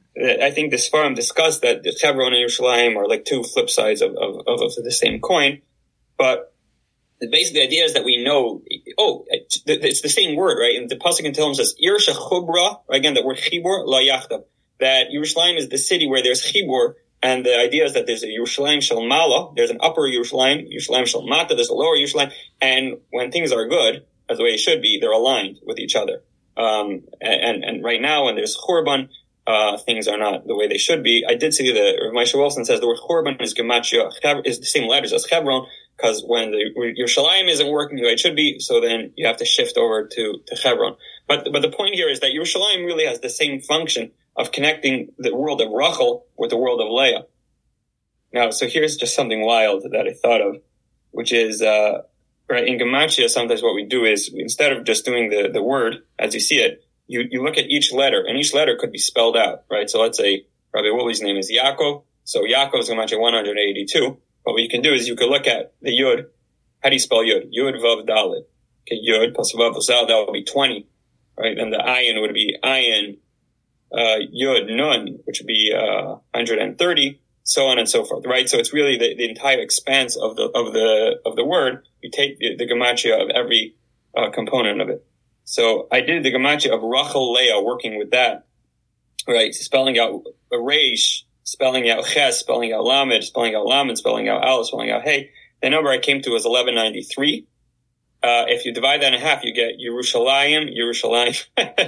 I think the Sfarim discussed that the Hebron and Yerushalayim are like two flip sides of, of, of, of the same coin. But basically the idea is that we know, oh, it's the same word, right? And the Pasuk in Tehillim says, Ir shechubra, again, the word chibur, la yachdav. That Yerushalayim is the city where there's chibur, and the idea is that there's a Yerushalayim shel Mala, there's an upper Yerushalayim, Yerushalayim shel Mata, there's a lower Yerushalayim, and when things are good, as the way it should be, they're aligned with each other. Um, and, and right now, when there's Churban, uh, things are not the way they should be. I did see that Rav Moshe Wilson says the word Churban is Gematria, is the same letters as Hebron, because when the Yerushalayim isn't working the way it should be, so then you have to shift over to, to Hebron. But, but the point here is that Yerushalayim really has the same function of connecting the world of Rachel with the world of Leah. Now, so here's just something wild that I thought of, which is, uh, right, in Gematria, sometimes what we do is, instead of just doing the, the word as you see it, you, you look at each letter, and each letter could be spelled out, right? So let's say Rabbi Woolley's name is Yaakov, so Yaakov is Gematria one hundred eighty-two. But what you can do is you could look at the Yud. How do you spell Yud? Yud Vav Dalet. Okay, Yud plus Vav plus Dalet, that would be twenty, right? And the Ayin would be Ayin, uh, Yud Nun, which would be, uh, one hundred thirty, so on and so forth, right? So it's really the, the entire expanse of the, of the, of the word. You take the, the gematria of every, uh, component of it. So I did the gematria of Rachel Leah, working with that, right? Spelling out a Reish, spelling out Ches, spelling out Lamed, spelling out Lamed, spelling out Aleph, spelling out Hey. The number I came to was eleven ninety-three. Uh, if you divide that in half, you get Yerushalayim, Yerushalayim,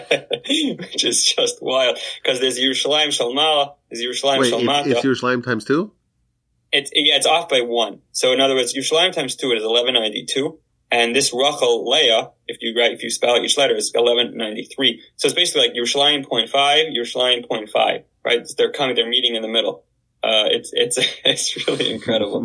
which is just wild, because there's Yerushalayim Shalmala, there's Yerushalayim Shalmata. Wait, it's Yerushalayim times two? It's, yeah, it's off by one. So in other words, Yerushalayim times two is eleven ninety-two, and this Rachel Leah, if you write, if you spell out each letter, is eleven ninety-three. So it's basically like Yerushalayim point five, Yerushalayim point five, right? They're coming, they're meeting in the middle. Uh, it's, it's, it's really incredible.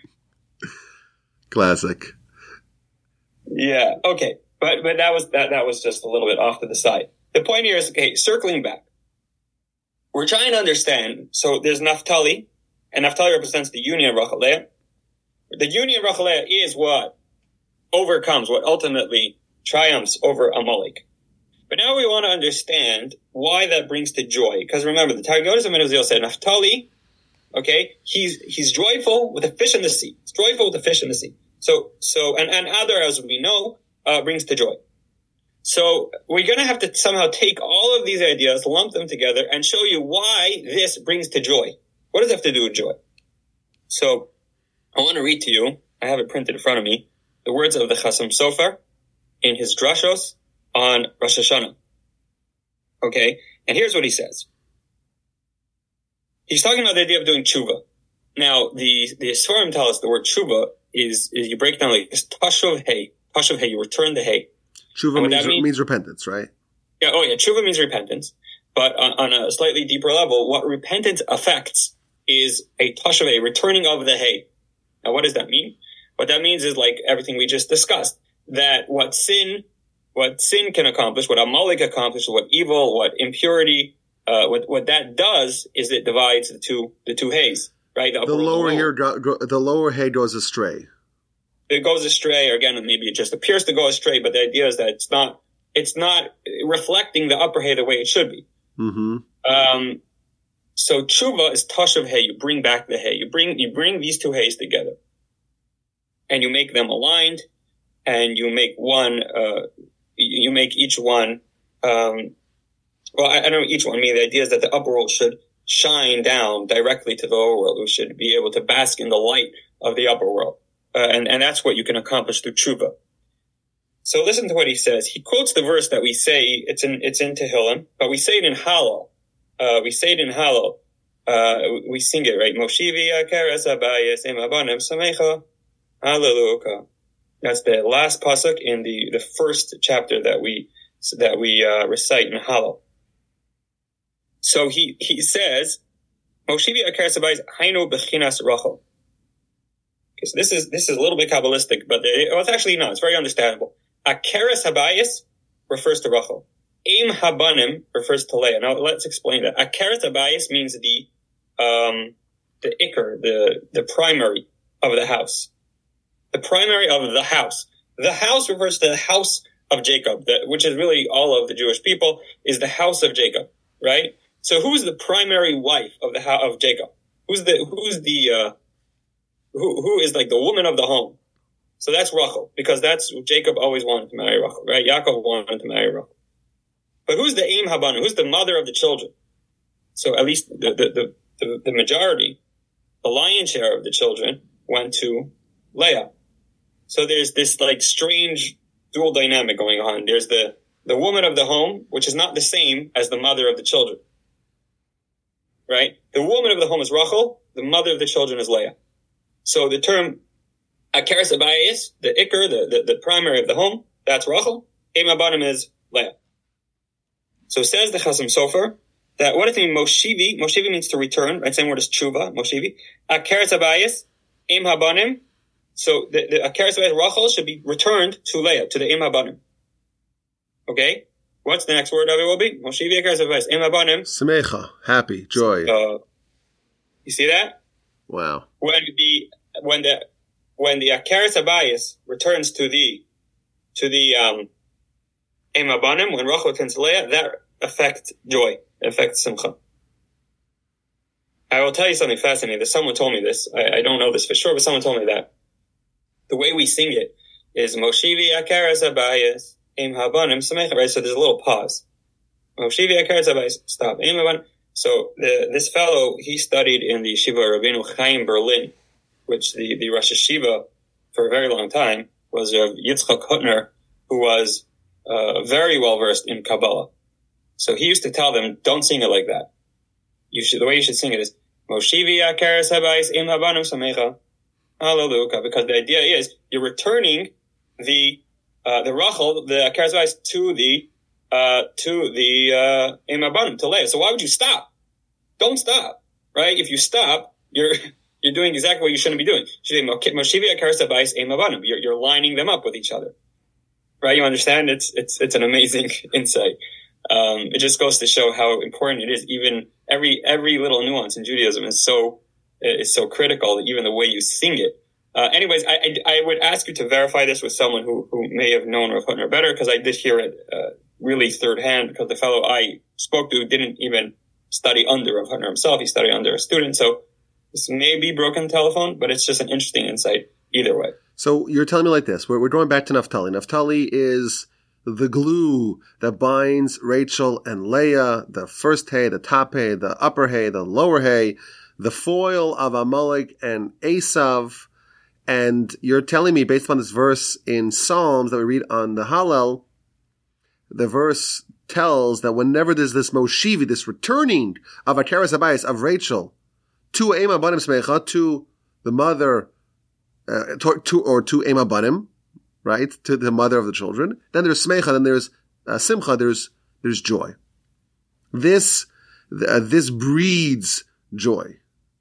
Classic. Yeah. Okay. But, but that was, that, that was just a little bit off to the side. The point here is, okay, circling back. We're trying to understand. So there's Naphtali, and Naphtali represents the union of Rachel Leah. The union of Rachel Leah is what overcomes, what ultimately triumphs over Amalek. But now we want to understand why that brings to joy. Because remember, the Targum of Menazil said, Naphtali, okay, he's, he's joyful with a fish in the sea. He's joyful with a fish in the sea. So, so, and, and Adar, as we know, uh, brings to joy. So we're going to have to somehow take all of these ideas, lump them together, and show you why this brings to joy. What does it have to do with joy? So I want to read to you, I have it printed in front of me, the words of the Chasam Sofer in his drashos on Rosh Hashanah. Okay? And here's what he says. He's talking about the idea of doing tshuva. Now, the, the Sfarim tell us the word tshuva is, is you break down like this, tashuv hey. Tashuv hey, you return the hey. Tshuva means, mean, means repentance, right? Yeah, oh yeah, tshuva means repentance. But on, on a slightly deeper level, what repentance affects is a tashuv hey, returning of the hey. Now, what does that mean? What that means is like everything we just discussed. That what sin, what sin can accomplish, what Amalek accomplishes, what evil, what impurity, uh, what, what that does is it divides the two, the two hays. Right, the, the lower hair, the lower hay goes astray. It goes astray, or again, maybe it just appears to go astray. But the idea is that it's not, it's not reflecting the upper hay the way it should be. Mm-hmm. Um, so tshuva is tashuv hay. You bring back the hay. You bring, you bring these two hays together, and you make them aligned, and you make one. Uh, you make each one. Um, well, I, I don't know each one. I mean, the idea is that the upper world should shine down directly to the lower world. We should be able to bask in the light of the upper world. Uh, and, and that's what you can accomplish through tshuva. So listen to what he says. He quotes the verse that we say, it's in, it's in Tehillim, but we say it in Hallel. Uh, we say it in Hallel. Uh, we sing it, right? Moshivi Akeres Abayes Im Abanem Samecha. Hallelujah. That's the last pasuk in the, the first chapter that we, that we, uh, recite in Hallel. So he, he says, Moshivi Akeres Abayes Hainu Bechinas Rachel. Okay, so this is, this is a little bit Kabbalistic, but it, well, it's actually not. It's very understandable. Akeres Habayis refers to Rachel. Im Habanim refers to Leah. Now let's explain that. Akeres Habayis means the, um, the ikar, the, the primary of the house. The primary of the house. The house refers to the house of Jacob, that, which is really all of the Jewish people, is the house of Jacob, right? So who's the primary wife of the of Jacob? Who's the who's the uh, who who is like the woman of the home? So that's Rachel, because that's Jacob always wanted to marry Rachel, right? Yaakov wanted to marry Rachel. But who's the Im Habanu? Who's the mother of the children? So at least the the the, the, the majority, the lion's share of the children went to Leah. So there's this like strange dual dynamic going on. There's the, the woman of the home, which is not the same as the mother of the children. Right? The woman of the home is Rachel, the mother of the children is Leah. So the term Akeres Abayis, the Iker, the, the, the primary of the home, that's Rachel. Im Abanim is Leah. So says the Chasam Sofer that what does it mean? Moshivi, Moshivi means to return, right? Same word as Tshuva, Moshivi. Akeres Abayis, Im Habanim. So the, the Akeres Abayis, Rachel should be returned to Leah, to the Im Habanim. Okay? What's the next word of it will be? Moshivi Akeres Abayis, Im Habanim. Semecha, happy, joy. Uh, you see that? Wow. When the, when the, when the Akeres Abayis returns to the, to the, um, Im Habanim, when Rachel returns to Leah, that affects joy, affects Simcha. I will tell you something fascinating. That someone told me this. I, I don't know this for sure, but someone told me that. The way we sing it is Moshivi Akeres Abayis, Im Habanim Semecha, right? So there's a little pause. Moshivi Akeres Abayis, stop. Im Habanim. So the, this fellow, he studied in the Yeshiva Rabbeinu Chaim Berlin, which the, the Rosh Yeshiva for a very long time was Rav Yitzchak Hutner, who was uh, very well versed in Kabbalah. So he used to tell them, don't sing it like that. You should, the way you should sing it is Moshivi Akeres Abayis Im Habanim Semecha. Hallelujah. Because the idea is you're returning the uh, the Rachel, the Akeres Abayis to the uh, to the uh, Im Habanim, to Leah. So why would you stop? Don't stop, right? If you stop, you're you're doing exactly what you shouldn't be doing. Moshivi Akeres Abayis Im Habanim. You're you're lining them up with each other, right? You understand? It's it's it's an amazing insight. Um, it just goes to show how important it is. Even every every little nuance in Judaism is so is so critical. Even the way you sing it. Uh, anyways, I, I I would ask you to verify this with someone who who may have known Rav Hutner better, because I did hear it uh, really third hand. Because the fellow I spoke to didn't even study under Rav Hutner himself; he studied under a student. So this may be broken telephone, but it's just an interesting insight either way. So you're telling me like this: we're we're going back to Naphtali. Naphtali is the glue that binds Rachel and Leah, the first hay, the top hay, the upper hay, the lower hay, the foil of Amalek and Esav. And you're telling me, based on this verse in Psalms that we read on the Hallel, the verse tells that whenever there's this Moshivi, this returning of Akeres Abayis, of Rachel, to Im Habanim Semecha, to the mother, uh, to, to, or to Im Habanim, right, to the mother of the children. Then there's Smecha, then there's uh, Simcha, there's there's joy. This uh, this breeds joy.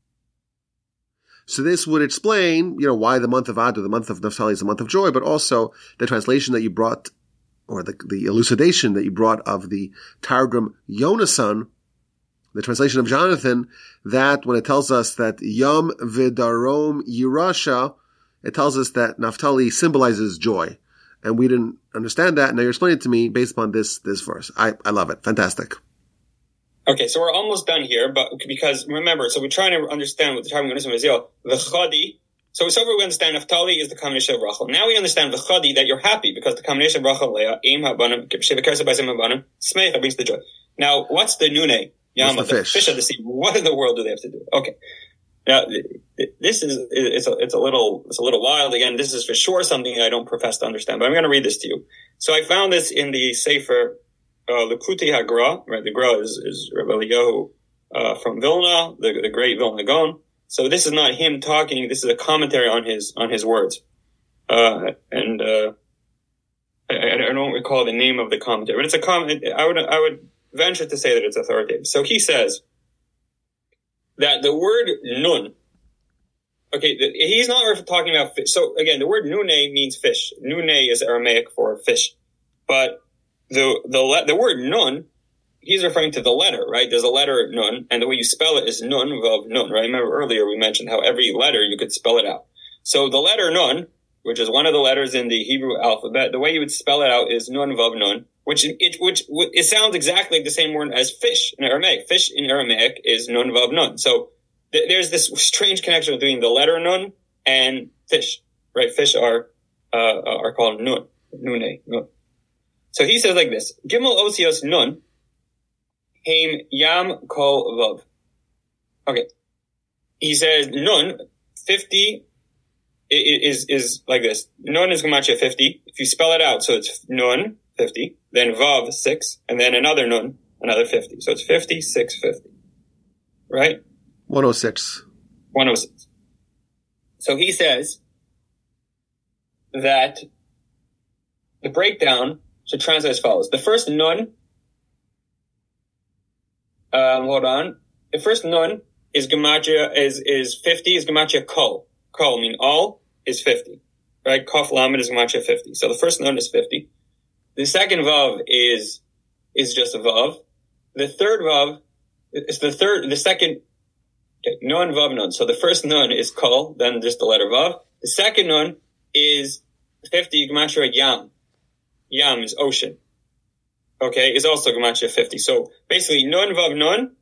So this would explain, you know, why the month of Adar, the month of Naphtali, is the month of joy, but also the translation that you brought, or the, the elucidation that you brought of the Targum Yonasan, the translation of Jonathan, that when it tells us that Yom Vidarom Yerusha, it tells us that Naphtali symbolizes joy. And we didn't understand that. Now you're explaining it to me based upon this, this verse. I, I love it. Fantastic. Okay, so we're almost done here, but because remember, so we're trying to understand what the Targum Yonasan is. The Chadi. So so far we understand Naphtali is the combination of Rachel. Now we understand the Chadi, that you're happy because the combination of Rachel, Leah, Im Habanim, Akeres Abayis Im Habanim, Smecha brings the joy. Now, what's the Nune? Yama, the, the fish. fish of the sea. What in the world do they have to do? Okay. Now, this is, it's a, it's a little, it's a little wild. Again, this is for sure something I don't profess to understand, but I'm going to read this to you. So I found this in the Sefer, uh, Likutei HaGra, right? The Gra is, is Rabbi Eliyahu, uh, from Vilna, the, the great Vilna Gaon. So this is not him talking. This is a commentary on his, on his words. Uh, and, uh, I, I don't recall the name of the commentary, but it's a comment. I would, I would venture to say that it's authoritative. So he says that the word nun, okay, the, he's not talking about fish. So again, the word nune means fish. Nune is Aramaic for fish. But the, the, the word nun, he's referring to the letter, right? There's a letter nun, and the way you spell it is nun, vav nun, right? Remember earlier we mentioned how every letter you could spell it out. So the letter nun which is one of the letters in the Hebrew alphabet, the way you would spell it out is nun vav nun, which it which it sounds exactly like the same word as fish in Aramaic. Fish in Aramaic is nun vav nun. So th- there's this strange connection between the letter nun and fish, right? Fish are uh, are called nun, nune, nun. So he says like this: Gimel osios nun, heim yam kol vav. Okay, he says nun fifty. Is is like this. Nun is gematria fifty. If you spell it out, so it's nun fifty, then vav six, and then another nun, another fifty. So it's fifty, six, fifty. Right? one oh six. one oh six. So he says that the breakdown should translate as follows. The first nun, um, hold on. The first nun is gematria is is fifty is gematria kol. Kol mean all. Is fifty, right? Kaf lamed is gematria fifty. So the first nun is fifty. The second vav is is just a vav. The third vav is the third. The second okay, nun vav nun. So the first nun is kol, then just the letter vav. The second nun is fifty gematria yam. Yam is ocean. Okay, is also gematria fifty. So basically, nun vav nun.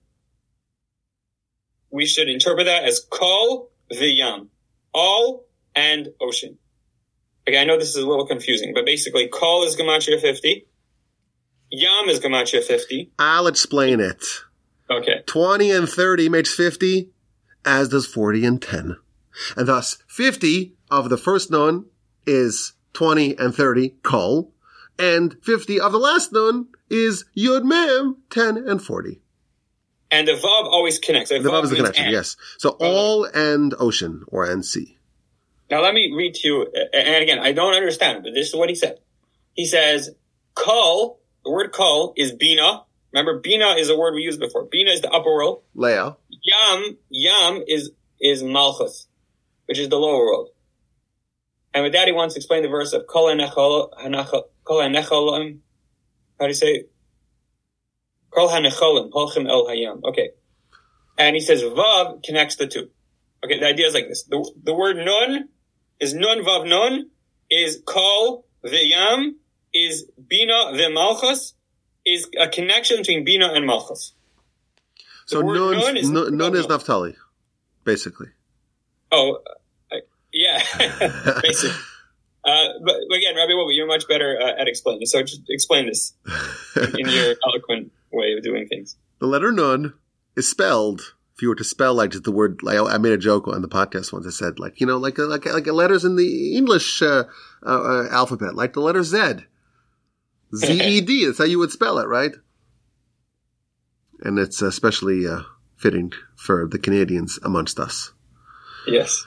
We should interpret that as kol v'yam, all and ocean. Okay, I know this is a little confusing, but basically, kol is gematria fifty, yam is gematria fifty. I'll explain it. Okay. twenty and thirty makes fifty, as does forty and ten. And thus, fifty of the first nun is twenty and thirty, kol, and fifty of the last nun is yud mem, ten and forty. And the vav always connects. The vav, vav is the connection, and. yes. So all and ocean, or and sea. Now let me read to you, and again, I don't understand, but this is what he said. He says, kol, the word kol is bina. Remember, bina is a word we used before. Bina is the upper world. Leah. Yam, yam is, is malchus, which is the lower world. And with that, he wants to explain the verse of kol hanechol, kol hanecholim, how do you say it? Kol hanecholim, holchem el hayam. Okay. And he says, vav connects the two. Okay, the idea is like this. The, the word nun is nun vav nun, is kol v'yam, is bina v'malchus, is a connection between bina and malchus. So nun, nun is, nun, nun is Naphtali, basically. Oh, uh, yeah, basically. Uh, but again, Rabbi Wolbe, you're much better uh, at explaining. So just explain this in your eloquent way of doing things. The letter nun is spelled. If you were to spell like just the word, like I made a joke on the podcast once. I said like you know like a, like a, like a letters in the English uh, uh, alphabet, like the letter Z, Z E D. That's how you would spell it, right? And it's especially uh, fitting for the Canadians amongst us. Yes.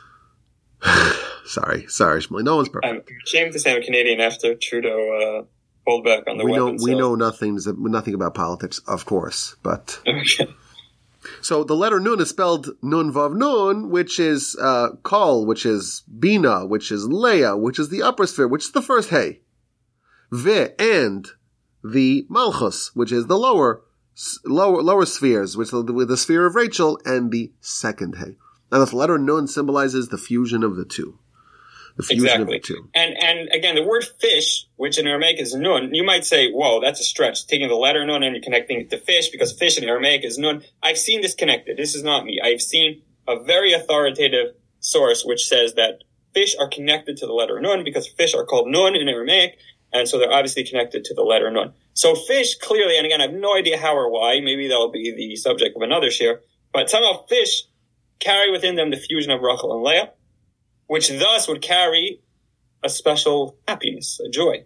sorry, sorry, Shmuley. No one's perfect. I'm ashamed to say I'm Canadian after Trudeau uh, pulled back on the we weapon. Know, we so. know nothing, nothing about politics, of course, but. Okay. So the letter nun is spelled nun vav nun, which is uh, kol, which is bina, which is leah, which is the upper sphere, which is the first hay. Ve, and the malchus, which is the lower lower lower spheres, which is the, the sphere of Rachel, and the second hay. Now the letter nun symbolizes the fusion of the two. The fusion exactly. of the two. And and again, the word fish, which in Aramaic is nun, you might say, whoa, that's a stretch. Taking the letter nun and you're connecting it to fish, because fish in Aramaic is nun. I've seen this connected. This is not me. I've seen a very authoritative source which says that fish are connected to the letter nun because fish are called nun in Aramaic, and so they're obviously connected to the letter nun. So fish, clearly, and again, I have no idea how or why, maybe that'll be the subject of another share, but somehow fish carry within them the fusion of Rachel and Leah, which thus would carry a special happiness, a joy.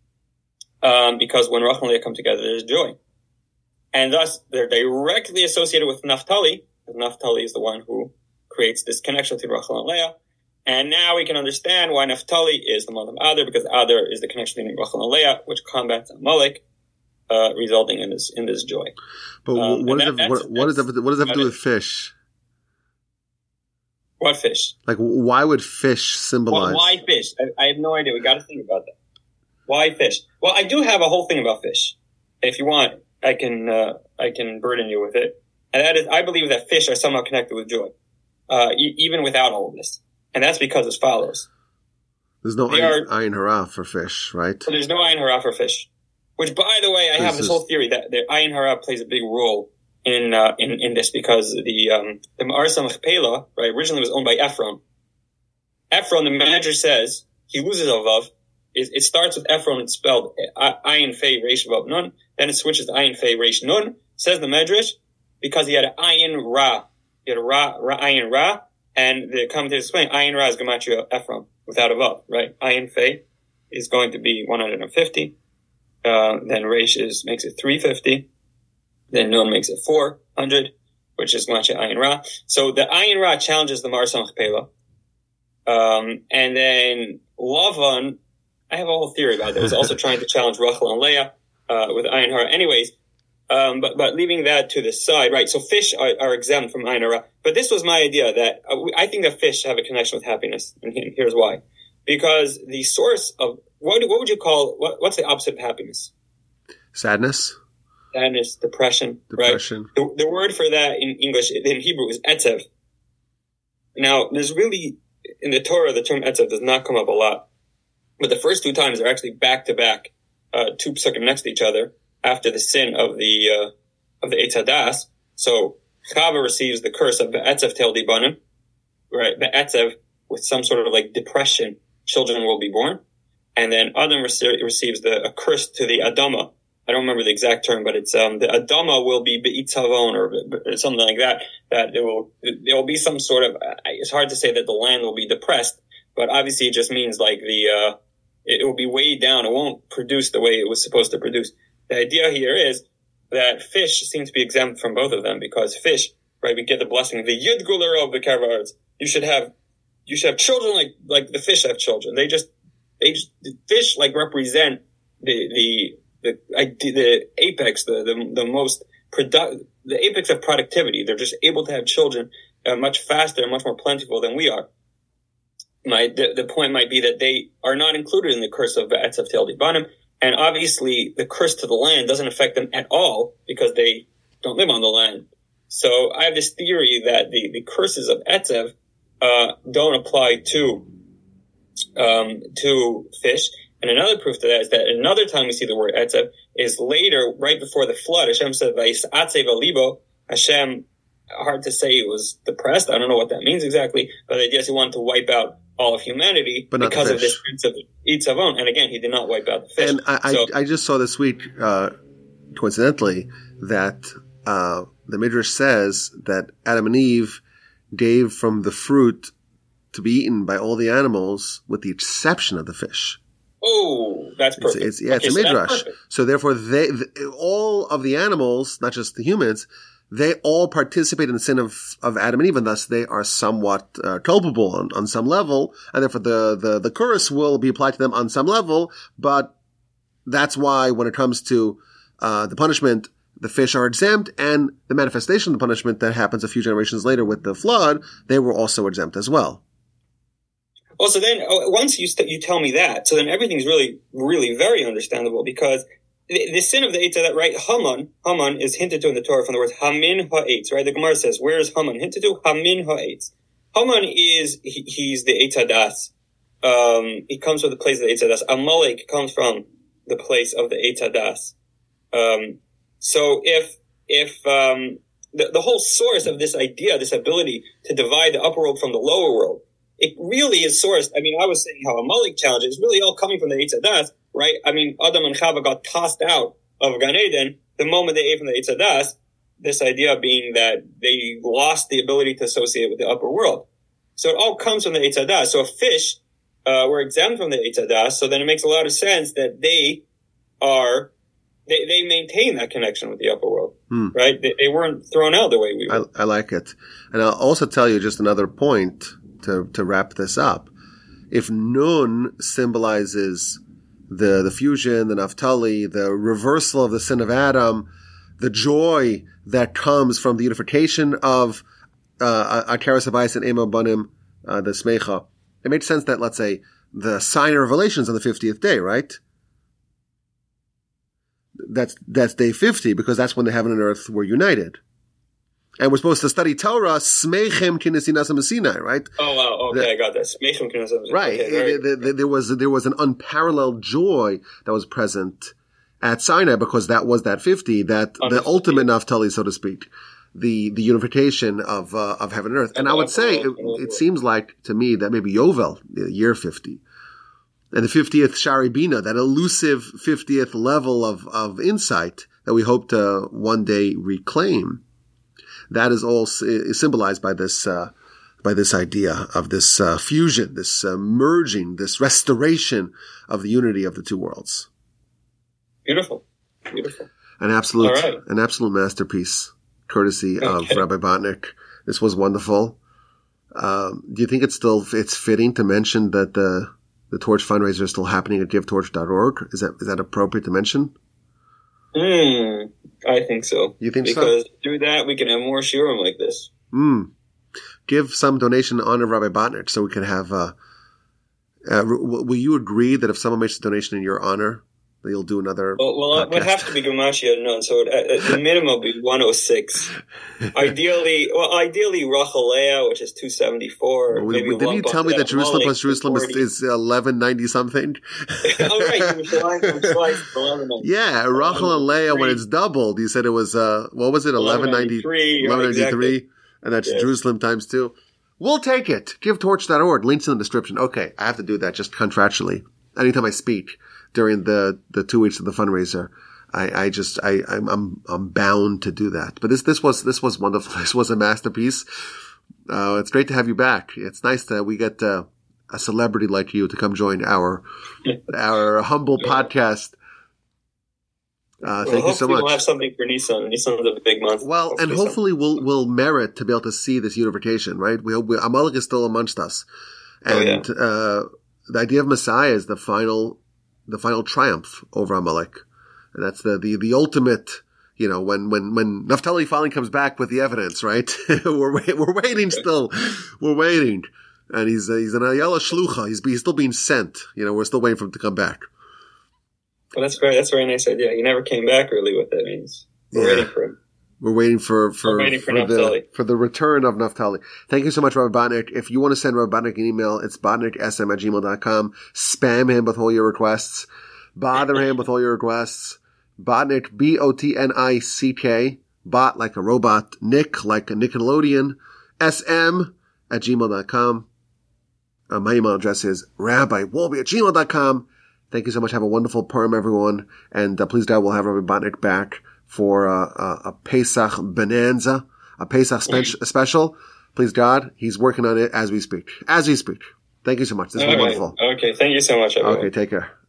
Um, because when Rachel and Leah come together, there's joy. And thus, they're directly associated with Naphtali, because Naphtali is the one who creates this connection between Rachel and Leah. And now we can understand why Naphtali is the month of Adar, because Adar is the connection between Rachel and Leah, which combats Amalek, uh, resulting in this in this joy. But um, what, that, that, what, what, does that, what does that have to do with fish? What fish? Like, why would fish symbolize? Well, why fish? I, I have no idea. We got to think about that. Why fish? Well, I do have a whole thing about fish. If you want, I can uh, I can burden you with it. And that is, I believe that fish are somehow connected with joy, uh, e- even without all of this. And that's because as follows. There's no They ayin, are- ayin hara for fish, right? So there's no ayin hara for fish. Which, by the way, I have This this is- whole theory that the ayin hara plays a big role in uh, in in this because the um, the Ma'ar Samachpela, right, originally was owned by Ephron. Ephron, the manager says he loses a vav. It, it starts with Ephron. It's spelled ayin fei reish vav nun. Then it switches to ayin fei reish nun. Says the Medrash because he had an ayin ra. He had a ra, ra ayin ra, and the commentators explain ayin ra is gematria Ephron without a vav, right? Ayin fei is going to be one hundred fifty. Uh, then reish is makes it three hundred fifty. Then nun makes it four hundred, which is gematria ayin ra. So the ayin ra challenges the Ma'ar Samachpela. Um, and then Lavan, I have a whole theory about that. Was also trying to challenge Rachel and Leah, uh, with Ayin Hara. Anyways, um, but, but leaving that to the side, right? So fish are, are exempt from Ayin Hara. But this was my idea that uh, I think that fish have a connection with happiness. And here's why. Because the source of, what, what would you call, what, what's the opposite of happiness? Sadness, Sadness, depression, depression. right? The, the word for that in English, in Hebrew, is etzev. Now, there's really, in the Torah, the term etzev does not come up a lot. But the first two times are actually back to back, uh, two psukim next to each other after the sin of the, uh, of the Eitz Hadas. So, Chava receives the curse of Be'etzev Tel Dibanim, right? Be'etzev, with some sort of like depression, children will be born. And then Adam rece- receives the, a curse to the Adama. I don't remember the exact term, but it's, um, the Adama will be Be'itzavon or something like that, that it will, there will be some sort of, it's hard to say that the land will be depressed, but obviously it just means like the, uh, it will be weighed down. It won't produce the way it was supposed to produce. The idea here is that fish seem to be exempt from both of them because fish, right, we get the blessing, the Yud Guler of the Kavards. You should have, you should have children like, like the fish have children. They just, they just, the fish like represent the, the, the, the apex, the, the, the most product, the apex of productivity. They're just able to have children uh, much faster and much more plentiful than we are. My, the, the point might be that they are not included in the curse of Etzav Tel Dibanim, and obviously the curse to the land doesn't affect them at all because they don't live on the land. So I have this theory that the, the curses of Etzav uh, don't apply to um, to fish. And another proof to that is that another time we see the word Etzav is later, right before the flood. Hashem said, "Vayisatzev alibo." Hashem, hard to say, it was depressed. I don't know what that means exactly, but I guess he wanted to wipe out all of humanity But not because the of this fish. sense of Itzavon. And again, he did not wipe out the fish. And I, so, I, I just saw this week, uh, coincidentally, that uh, the Midrash says that Adam and Eve gave from the fruit to be eaten by all the animals with the exception of the fish. oh, that's It's, perfect. it's yeah, Okay, it's so a that's midrash. perfect. So therefore, they th- all of the animals, not just the humans, they all participate in the sin of, of Adam and Eve, and thus they are somewhat uh, culpable on, on some level, and therefore the, the the curse will be applied to them on some level. But that's why when it comes to uh, the punishment, the fish are exempt, and the manifestation of the punishment that happens a few generations later with the flood, they were also exempt as well. Well, so then oh, once you st- you tell me that, so then everything's really, really very understandable because the, the sin of the Eitz, that right, Haman, Haman is hinted to in the Torah from the words Hamin ha'etz, right? The Gemara says, where is Haman hinted to? Hamin ha'etz. Haman is, he, he's the Eitz Hadas. Um, he comes from the place of the Eitz Hadas. Amalek comes from the place of the Eitz Hadas. Um, so if, if, um, the, the whole source of this idea, this ability to divide the upper world from the lower world, it really is sourced. I mean, I was saying how Amalek challenge is really all coming from the Eitz Hadas, right? I mean, Adam and Chava got tossed out of Gan Eden the moment they ate from the Eitz Hadas. This idea being that they lost the ability to associate with the upper world. So it all comes from the Eitz Hadas. So if fish uh, were exempt from the Eitz Hadas, so then it makes a lot of sense that they are, they, they maintain that connection with the upper world, Hmm. right? They, they weren't thrown out the way we were. I, I like it. And I'll also tell you just another point to, to wrap this up. If Nun symbolizes the, the fusion, the Naphtali, the reversal of the sin of Adam, the joy that comes from the unification of uh, Akaras Habayis and Ema Banim, uh, the Smecha, it makes sense that, let's say, the sign of revelations on the fiftieth day, right? That's, that's day fifty, because that's when the heaven and earth were united. And we're supposed to study Torah, Smechem Kinesinas Sinai, right? Oh, wow. Okay, the, I got that. Smechem Kinesinas. Right. Okay, the, the, there was, there was an unparalleled joy that was present at Sinai because that was that fifty, that the ultimate Naphtali, so to speak, the, the unification of, uh, of heaven and earth. And I would say, it, it seems like to me that maybe Yovel, the year fifty, and the fiftieth Shari Bina, that elusive fiftieth level of, of insight that we hope to one day reclaim, that is all is symbolized by this, uh, by this idea of this, uh, fusion, this, uh, merging, this restoration of the unity of the two worlds. Beautiful. Beautiful. An absolute, right. an absolute masterpiece, courtesy okay. of Rabbi Botnick. This was wonderful. Um, do you think it's still, it's fitting to mention that the, the Torch fundraiser is still happening at give torch dot org? Is that, is that appropriate to mention? Hmm. I think so. You think because so? Because through that, we can have more shiurim like this. Hmm. Give some donation in honor of Rabbi Botnick so we can have, uh, uh, will you agree that if someone makes a donation in your honor, that you'll do another Well, well it would have to be Gumashi unknown, so it, at the minimum would be one oh six. Ideally, well, ideally Rachel Leah, which is two seventy-four. Well, maybe didn't you tell me that Jerusalem plus Jerusalem is, is eleven ninety something? Oh, right. Yeah, Rachel and Leah, when it's doubled, you said it was, uh, what was it, eleven ninety-three? eleven ninety-three, exactly. And that's yes. Jerusalem times two. We'll take it. give torch dot org. Links in the description. Okay, I have to do that just contractually. Anytime I speak during the, the two weeks of the fundraiser, I, I just, I, I'm, I'm, I'm bound to do that. But this, this was, this was wonderful. This was a masterpiece. Uh, it's great to have you back. It's nice that we get, uh, a celebrity like you to come join our, our humble podcast. Uh, well, thank you so much. We'll have something for Nissan. Nissan's a big month. Well, hopefully and hopefully something. we'll, we'll merit to be able to see this unification, right? We hope we, Amalek is still amongst us. And, oh, yeah. uh, the idea of Messiah is the final, the final triumph over Amalek. And that's the, the, the ultimate, you know, when, when, when Naphtali finally comes back with the evidence, right? we're, we're waiting still. We're waiting. And he's, uh, he's an Ayala Shlucha. He's, he's still being sent. You know, we're still waiting for him to come back. Well, that's very, that's a very nice idea. He never came back really with it. Means we're yeah. waiting for him. We're waiting for, for, waiting for, for the, for the return of Naphtali. Thank you so much, Rabbi Botnick. If you want to send Rabbi Botnick an email, it's botnick s m at gmail dot com. Spam him with all your requests. Bother him with all your requests. Botnick, B O T N I C K. Bot like a robot. Nick like a Nickelodeon. S M at gmail dot com. Uh, my email address is rabbiwolbe at gmail dot com. Thank you so much. Have a wonderful Purim, everyone. And uh, please, God, we'll have Rabbi Botnick back for uh, a, a Pesach bonanza, a Pesach spe- special. Please, God, he's working on it as we speak. As we speak. Thank you so much. This was right. wonderful. Okay, thank you so much, everyone. Okay, take care.